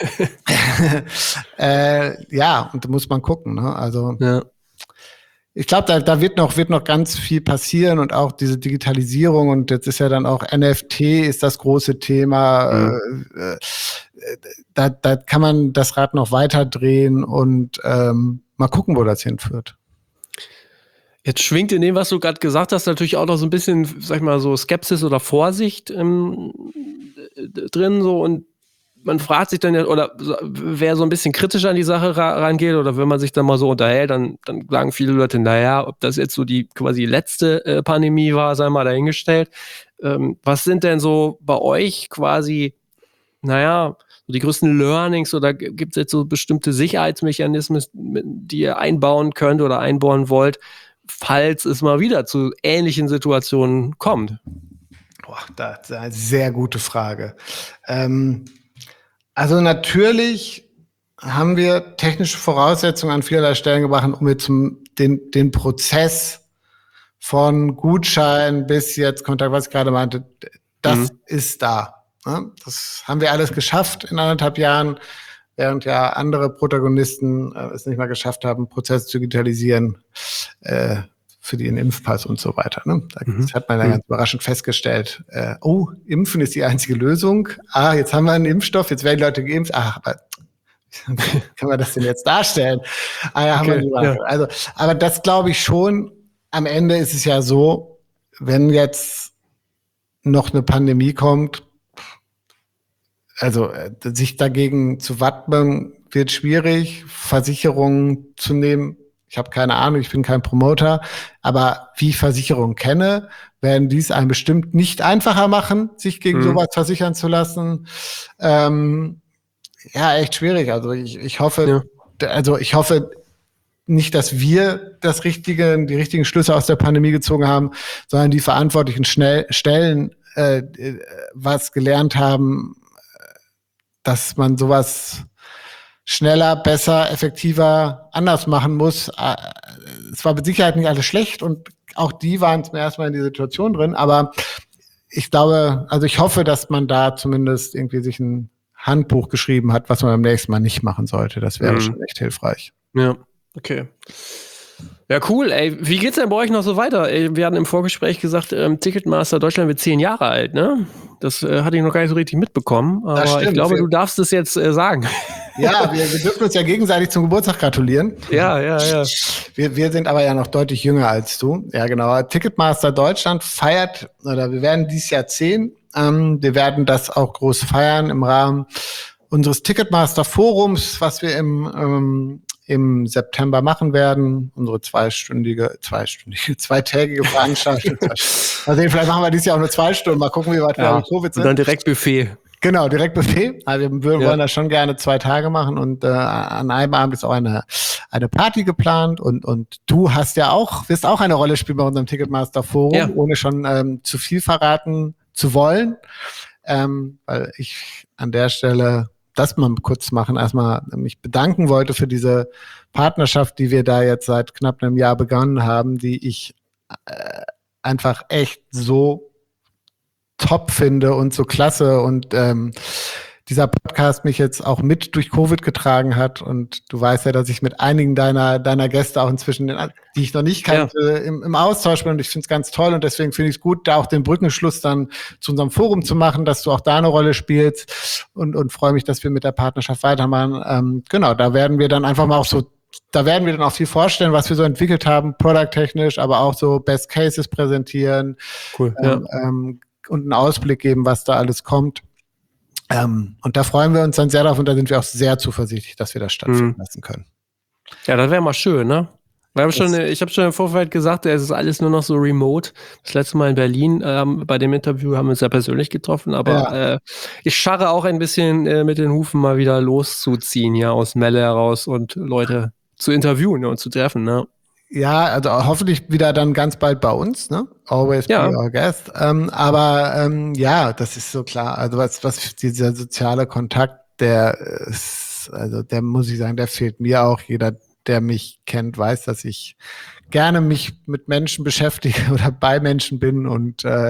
äh, ja, und da muss man gucken. Ne? Also ja. Ich glaube, da, da wird noch, wird noch ganz viel passieren und auch diese Digitalisierung und jetzt ist ja dann auch N F T ist das große Thema. Mhm. Äh, da, da kann man das Rad noch weiter drehen und ähm, mal gucken, wo das hinführt. Jetzt schwingt in dem, was du gerade gesagt hast, natürlich auch noch so ein bisschen, sag ich mal, so Skepsis oder Vorsicht ähm, drin so und man fragt sich dann ja, oder wer so ein bisschen kritisch an die Sache ra- rangeht oder wenn man sich dann mal so unterhält, dann, dann sagen viele Leute, naja, ob das jetzt so die quasi letzte äh, Pandemie war, sei mal dahingestellt. Ähm, was sind denn so bei euch quasi, naja, so die größten Learnings oder gibt es jetzt so bestimmte Sicherheitsmechanismen, die ihr einbauen könnt oder einbauen wollt, falls es mal wieder zu ähnlichen Situationen kommt? Boah, das ist eine sehr gute Frage. Ähm, Also natürlich haben wir technische Voraussetzungen an vielerlei Stellen gebracht, um jetzt zum, den, den Prozess von Gutschein bis jetzt Kontakt, was ich gerade meinte, das mhm. ist da. Ne? Das haben wir alles geschafft in anderthalb Jahren, während ja andere Protagonisten äh, es nicht mal geschafft haben, Prozesse zu digitalisieren äh, für den Impfpass und so weiter. Ne? Da mhm. hat man ja ganz überraschend festgestellt, äh, oh, Impfen ist die einzige Lösung. Ah, jetzt haben wir einen Impfstoff, jetzt werden die Leute geimpft. Ach, aber wie kann man das denn jetzt darstellen? Ah, ja, okay, haben wir ja. Also, aber das glaube ich schon. Am Ende ist es ja so, wenn jetzt noch eine Pandemie kommt, also äh, sich dagegen zu wappnen, wird schwierig. Versicherungen zu nehmen, ich habe keine Ahnung, ich bin kein Promoter, aber wie ich Versicherungen kenne, werden dies einem bestimmt nicht einfacher machen, sich gegen mhm. sowas versichern zu lassen. Ähm, ja, echt schwierig. Also ich, ich hoffe, ja. also ich hoffe nicht, dass wir das richtige, die richtigen Schlüsse aus der Pandemie gezogen haben, sondern die verantwortlichen schnell, Stellen äh, was gelernt haben, dass man sowas schneller, besser, effektiver, anders machen muss. Es war mit Sicherheit nicht alles schlecht und auch die waren zum ersten Mal in die Situation drin, aber ich glaube, also ich hoffe, dass man da zumindest irgendwie sich ein Handbuch geschrieben hat, was man beim nächsten Mal nicht machen sollte. Das wäre mhm. schon echt hilfreich. Ja, okay. Ja, cool, ey. Wie geht's denn bei euch noch so weiter? Ey, wir hatten im Vorgespräch gesagt, ähm, Ticketmaster Deutschland wird zehn Jahre alt, ne? Das äh, hatte ich noch gar nicht so richtig mitbekommen, aber stimmt, ich glaube, wir, du darfst es jetzt äh, sagen. Ja, wir, wir dürfen uns ja gegenseitig zum Geburtstag gratulieren. Ja, ja, ja. Wir, wir sind aber ja noch deutlich jünger als du. Ja, genau. Ticketmaster Deutschland feiert, oder wir werden dieses Jahr zehn. Ähm, wir werden das auch groß feiern im Rahmen unseres Ticketmaster Forums, was wir im ähm, im September machen werden, unsere zweistündige, zweistündige, zweitägige Veranstaltung. Also vielleicht machen wir dieses Jahr auch nur zwei Stunden, mal gucken, wie weit ja. wir Covid sind. Und dann direkt Buffet. Genau, direkt Buffet. Also wir wollen ja. das schon gerne zwei Tage machen und äh, an einem Abend ist auch eine eine Party geplant und und du hast ja auch, wirst auch eine Rolle spielen bei unserem Ticketmaster Forum, ja. ohne schon ähm, zu viel verraten zu wollen, ähm, weil ich an der Stelle das mal kurz machen, erstmal mich bedanken wollte für diese Partnerschaft, die wir da jetzt seit knapp einem Jahr begonnen haben, die ich äh, einfach echt so top finde und so klasse und ähm, dieser Podcast mich jetzt auch mit durch Covid getragen hat und du weißt ja, dass ich mit einigen deiner deiner Gäste auch inzwischen, die ich noch nicht kannte, ja. im, im Austausch bin und ich finde es ganz toll und deswegen finde ich es gut, da auch den Brückenschluss dann zu unserem Forum zu machen, dass du auch da eine Rolle spielst und und freue mich, dass wir mit der Partnerschaft weitermachen. Ähm, genau, da werden wir dann einfach mal auch so, da werden wir dann auch viel vorstellen, was wir so entwickelt haben, produkttechnisch, aber auch so Best Cases präsentieren cool, ähm, ja. ähm, und einen Ausblick geben, was da alles kommt. Ähm, und da freuen wir uns dann sehr drauf und da sind wir auch sehr zuversichtlich, dass wir das stattfinden mhm. lassen können. Ja, das wäre mal schön, ne? Wir haben schon, ich habe schon im Vorfeld gesagt, es ist alles nur noch so remote. Das letzte Mal in Berlin, ähm, bei dem Interview haben wir uns ja persönlich getroffen, aber ja. äh, ich scharre auch ein bisschen äh, mit den Hufen mal wieder loszuziehen hier aus Melle heraus und Leute zu interviewen und zu treffen, ne? Ja, also hoffentlich wieder dann ganz bald bei uns, ne? Always ja. be our guest. Ähm, aber ähm, ja, das ist so klar. Also was, was dieser soziale Kontakt, der ist, also der muss ich sagen, der fehlt mir auch. Jeder, der mich kennt, weiß, dass ich gerne mich mit Menschen beschäftige oder bei Menschen bin und äh,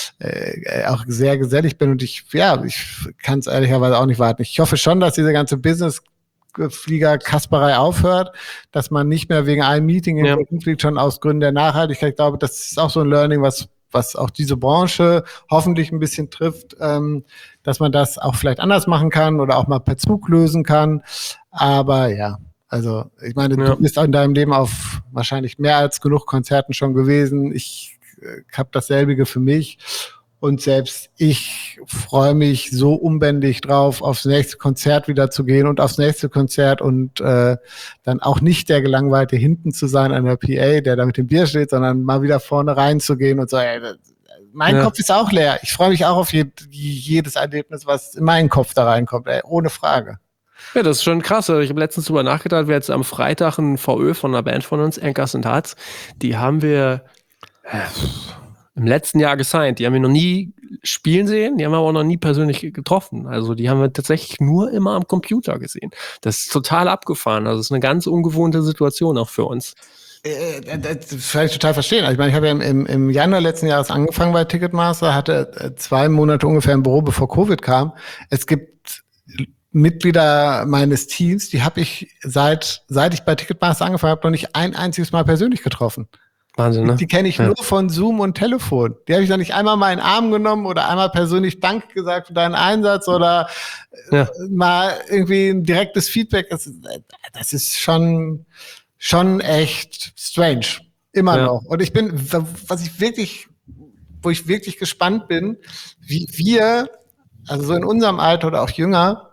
äh, auch sehr gesellig bin. Und ich, ja, ich kann es ehrlicherweise auch nicht warten. Ich hoffe schon, dass diese ganze Business Flieger-Kasperei aufhört, dass man nicht mehr wegen einem Meeting in Berlin fliegt, schon aus Gründen der Nachhaltigkeit. Ich glaube, das ist auch so ein Learning, was was auch diese Branche hoffentlich ein bisschen trifft, ähm, dass man das auch vielleicht anders machen kann oder auch mal per Zug lösen kann. Aber ja, also ich meine, ja. du bist auch in deinem Leben auf wahrscheinlich mehr als genug Konzerten schon gewesen. Ich äh, habe dasselbige für mich. Und selbst ich freue mich so unbändig drauf, aufs nächste Konzert wieder zu gehen und aufs nächste Konzert und äh, dann auch nicht der Gelangweilte hinten zu sein an der P A, der da mit dem Bier steht, sondern mal wieder vorne reinzugehen und so, ey, mein ja. Kopf ist auch leer. Ich freue mich auch auf je, jedes Erlebnis, was in meinen Kopf da reinkommt, ey, ohne Frage. Ja, das ist schon krass. Ich habe letztens drüber nachgedacht, wir jetzt am Freitag ein V Ö von einer Band von uns, Anchors and Hearts, die haben wir äh, im letzten Jahr gesigned. Die haben wir noch nie spielen sehen, die haben wir aber auch noch nie persönlich getroffen. Also die haben wir tatsächlich nur immer am Computer gesehen. Das ist total abgefahren. Also es ist eine ganz ungewohnte Situation auch für uns. Äh, das kann ich total verstehen. Also ich meine, ich habe ja im, im Januar letzten Jahres angefangen bei Ticketmaster, hatte zwei Monate ungefähr im Büro, bevor Covid kam. Es gibt Mitglieder meines Teams, die habe ich seit seit ich bei Ticketmaster angefangen habe, noch nicht ein einziges Mal persönlich getroffen. Wahnsinn, ne? Die, die kenne ich ja. nur von Zoom und Telefon. Die habe ich noch nicht einmal mal in den Arm genommen oder einmal persönlich Dank gesagt für deinen Einsatz oder ja. mal irgendwie ein direktes Feedback. Das, das ist schon, schon echt strange. Immer ja. noch. Und ich bin, was ich wirklich, wo ich wirklich gespannt bin, wie wir, also so in unserem Alter oder auch jünger,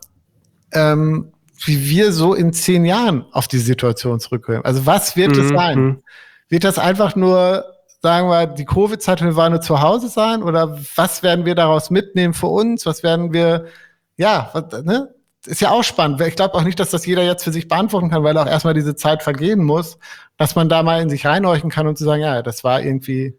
ähm, wie wir so in zehn Jahren auf die Situation zurückkommen. Also was wird es mhm. sein? Wird das einfach nur, sagen wir, die Covid-Zeit, wir waren nur zu Hause sein? Oder was werden wir daraus mitnehmen für uns? Was werden wir, ja, was, ne? Ist ja auch spannend. Ich glaube auch nicht, dass das jeder jetzt für sich beantworten kann, weil auch erstmal diese Zeit vergehen muss, dass man da mal in sich reinhorchen kann und zu sagen, ja, das war irgendwie,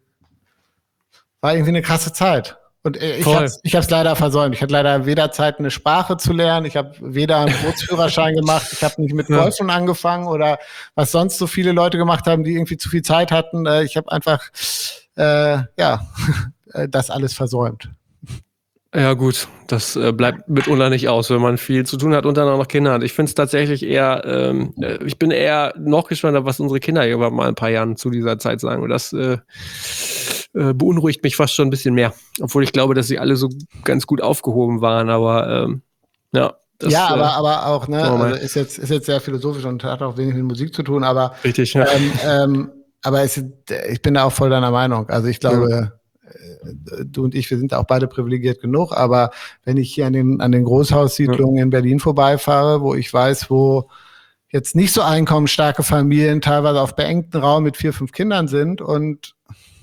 war irgendwie eine krasse Zeit. Und ich habe ich habe es leider versäumt. Ich hatte leider weder Zeit, eine Sprache zu lernen. Ich habe weder einen Bootsführerschein gemacht. Ich habe nicht mit Golfen ja. angefangen oder was sonst so viele Leute gemacht haben, die irgendwie zu viel Zeit hatten. Ich habe einfach äh, ja das alles versäumt. Ja gut, das äh, bleibt mitunter nicht aus, wenn man viel zu tun hat und dann auch noch Kinder hat. Ich finde es tatsächlich eher, ähm, ich bin eher noch gespannter, was unsere Kinder hier mal ein paar Jahren zu dieser Zeit sagen. Und das äh, äh, beunruhigt mich fast schon ein bisschen mehr. Obwohl ich glaube, dass sie alle so ganz gut aufgehoben waren, aber ähm, ja. Das, ja, aber, äh, aber auch, ne, also ist jetzt, ist jetzt sehr philosophisch und hat auch wenig mit Musik zu tun, aber richtig, ja. ähm, ähm, aber es, ich bin da auch voll deiner Meinung. Also ich glaube, ja. Du und ich, wir sind auch beide privilegiert genug, aber wenn ich hier an den, an den Großhaussiedlungen ja. in Berlin vorbeifahre, wo ich weiß, wo jetzt nicht so einkommensstarke Familien teilweise auf beengten Raum mit vier, fünf Kindern sind und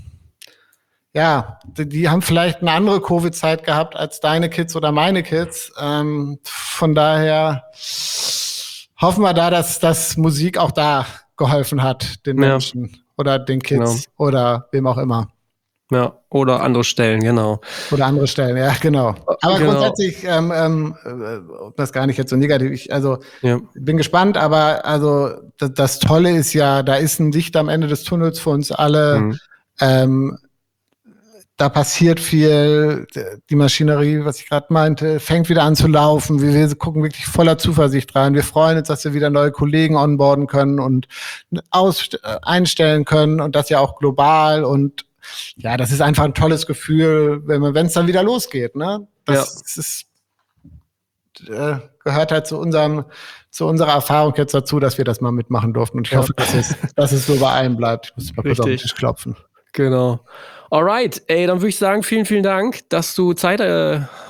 ja, die, die haben vielleicht eine andere Covid-Zeit gehabt als deine Kids oder meine Kids. Ähm, von daher hoffen wir da, dass, dass Musik auch da geholfen hat, den ja. Menschen oder den Kids genau. oder wem auch immer. Ja, oder andere Stellen, genau. Oder andere Stellen, ja, genau. Aber genau. grundsätzlich, ähm, ähm, das gar nicht jetzt so negativ. Ich, also, ja. bin gespannt, aber also das, das Tolle ist ja, da ist ein Licht am Ende des Tunnels für uns alle. Mhm. Ähm, da passiert viel. Die Maschinerie, was ich gerade meinte, fängt wieder an zu laufen. Wir, wir gucken wirklich voller Zuversicht rein. Wir freuen uns, dass wir wieder neue Kollegen onboarden können und aus, einstellen können und das ja auch global und ja, das ist einfach ein tolles Gefühl, wenn man, wenn es dann wieder losgeht, ne? Das, ja. das ist, äh, gehört halt zu unserem, zu unserer Erfahrung jetzt dazu, dass wir das mal mitmachen durften. Und ich ja. hoffe, dass es, dass es so bei allen bleibt. Ich muss mal kurz auf den Tisch klopfen. Genau. Alright, ey, dann würde ich sagen, vielen, vielen Dank, dass du Zeit äh,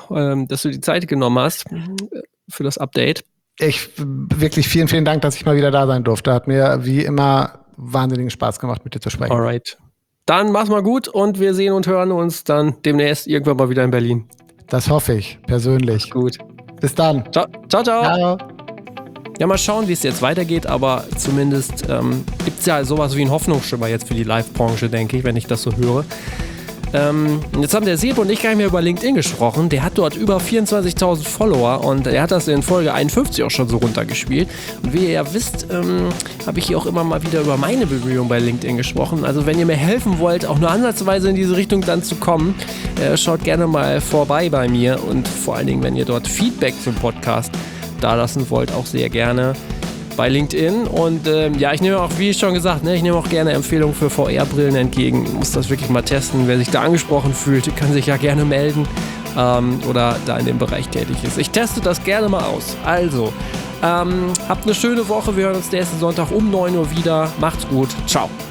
ähm, dass du die Zeit genommen hast für das Update. Ich wirklich vielen, vielen Dank, dass ich mal wieder da sein durfte. Hat mir wie immer wahnsinnigen Spaß gemacht, mit dir zu sprechen. Alright. Dann mach's mal gut und wir sehen und hören uns dann demnächst irgendwann mal wieder in Berlin. Das hoffe ich, persönlich. Gut. Bis dann. Ciao, ciao. ciao. Ciao. Ja, mal schauen, wie es jetzt weitergeht, aber zumindest ähm, gibt es ja sowas wie einen Hoffnungsschimmer jetzt für die Live-Branche, denke ich, wenn ich das so höre. Ähm, jetzt haben der Sebo und ich gar nicht mehr über LinkedIn gesprochen. Der hat dort über vierundzwanzigtausend Follower und er hat das in Folge einundfünfzig auch schon so runtergespielt. Und wie ihr ja wisst, ähm, habe ich hier auch immer mal wieder über meine Bemühungen bei LinkedIn gesprochen. Also wenn ihr mir helfen wollt, auch nur ansatzweise in diese Richtung dann zu kommen, äh, schaut gerne mal vorbei bei mir und vor allen Dingen, wenn ihr dort Feedback zum Podcast da lassen wollt, auch sehr gerne bei LinkedIn. Und ähm, ja, ich nehme auch, wie schon gesagt, ne, ich nehme auch gerne Empfehlungen für V R-Brillen entgegen. Ich muss das wirklich mal testen. Wer sich da angesprochen fühlt, kann sich ja gerne melden ähm, oder da in dem Bereich tätig ist. Ich teste das gerne mal aus. Also, ähm, habt eine schöne Woche. Wir hören uns nächsten Sonntag um neun Uhr wieder. Macht's gut. Ciao.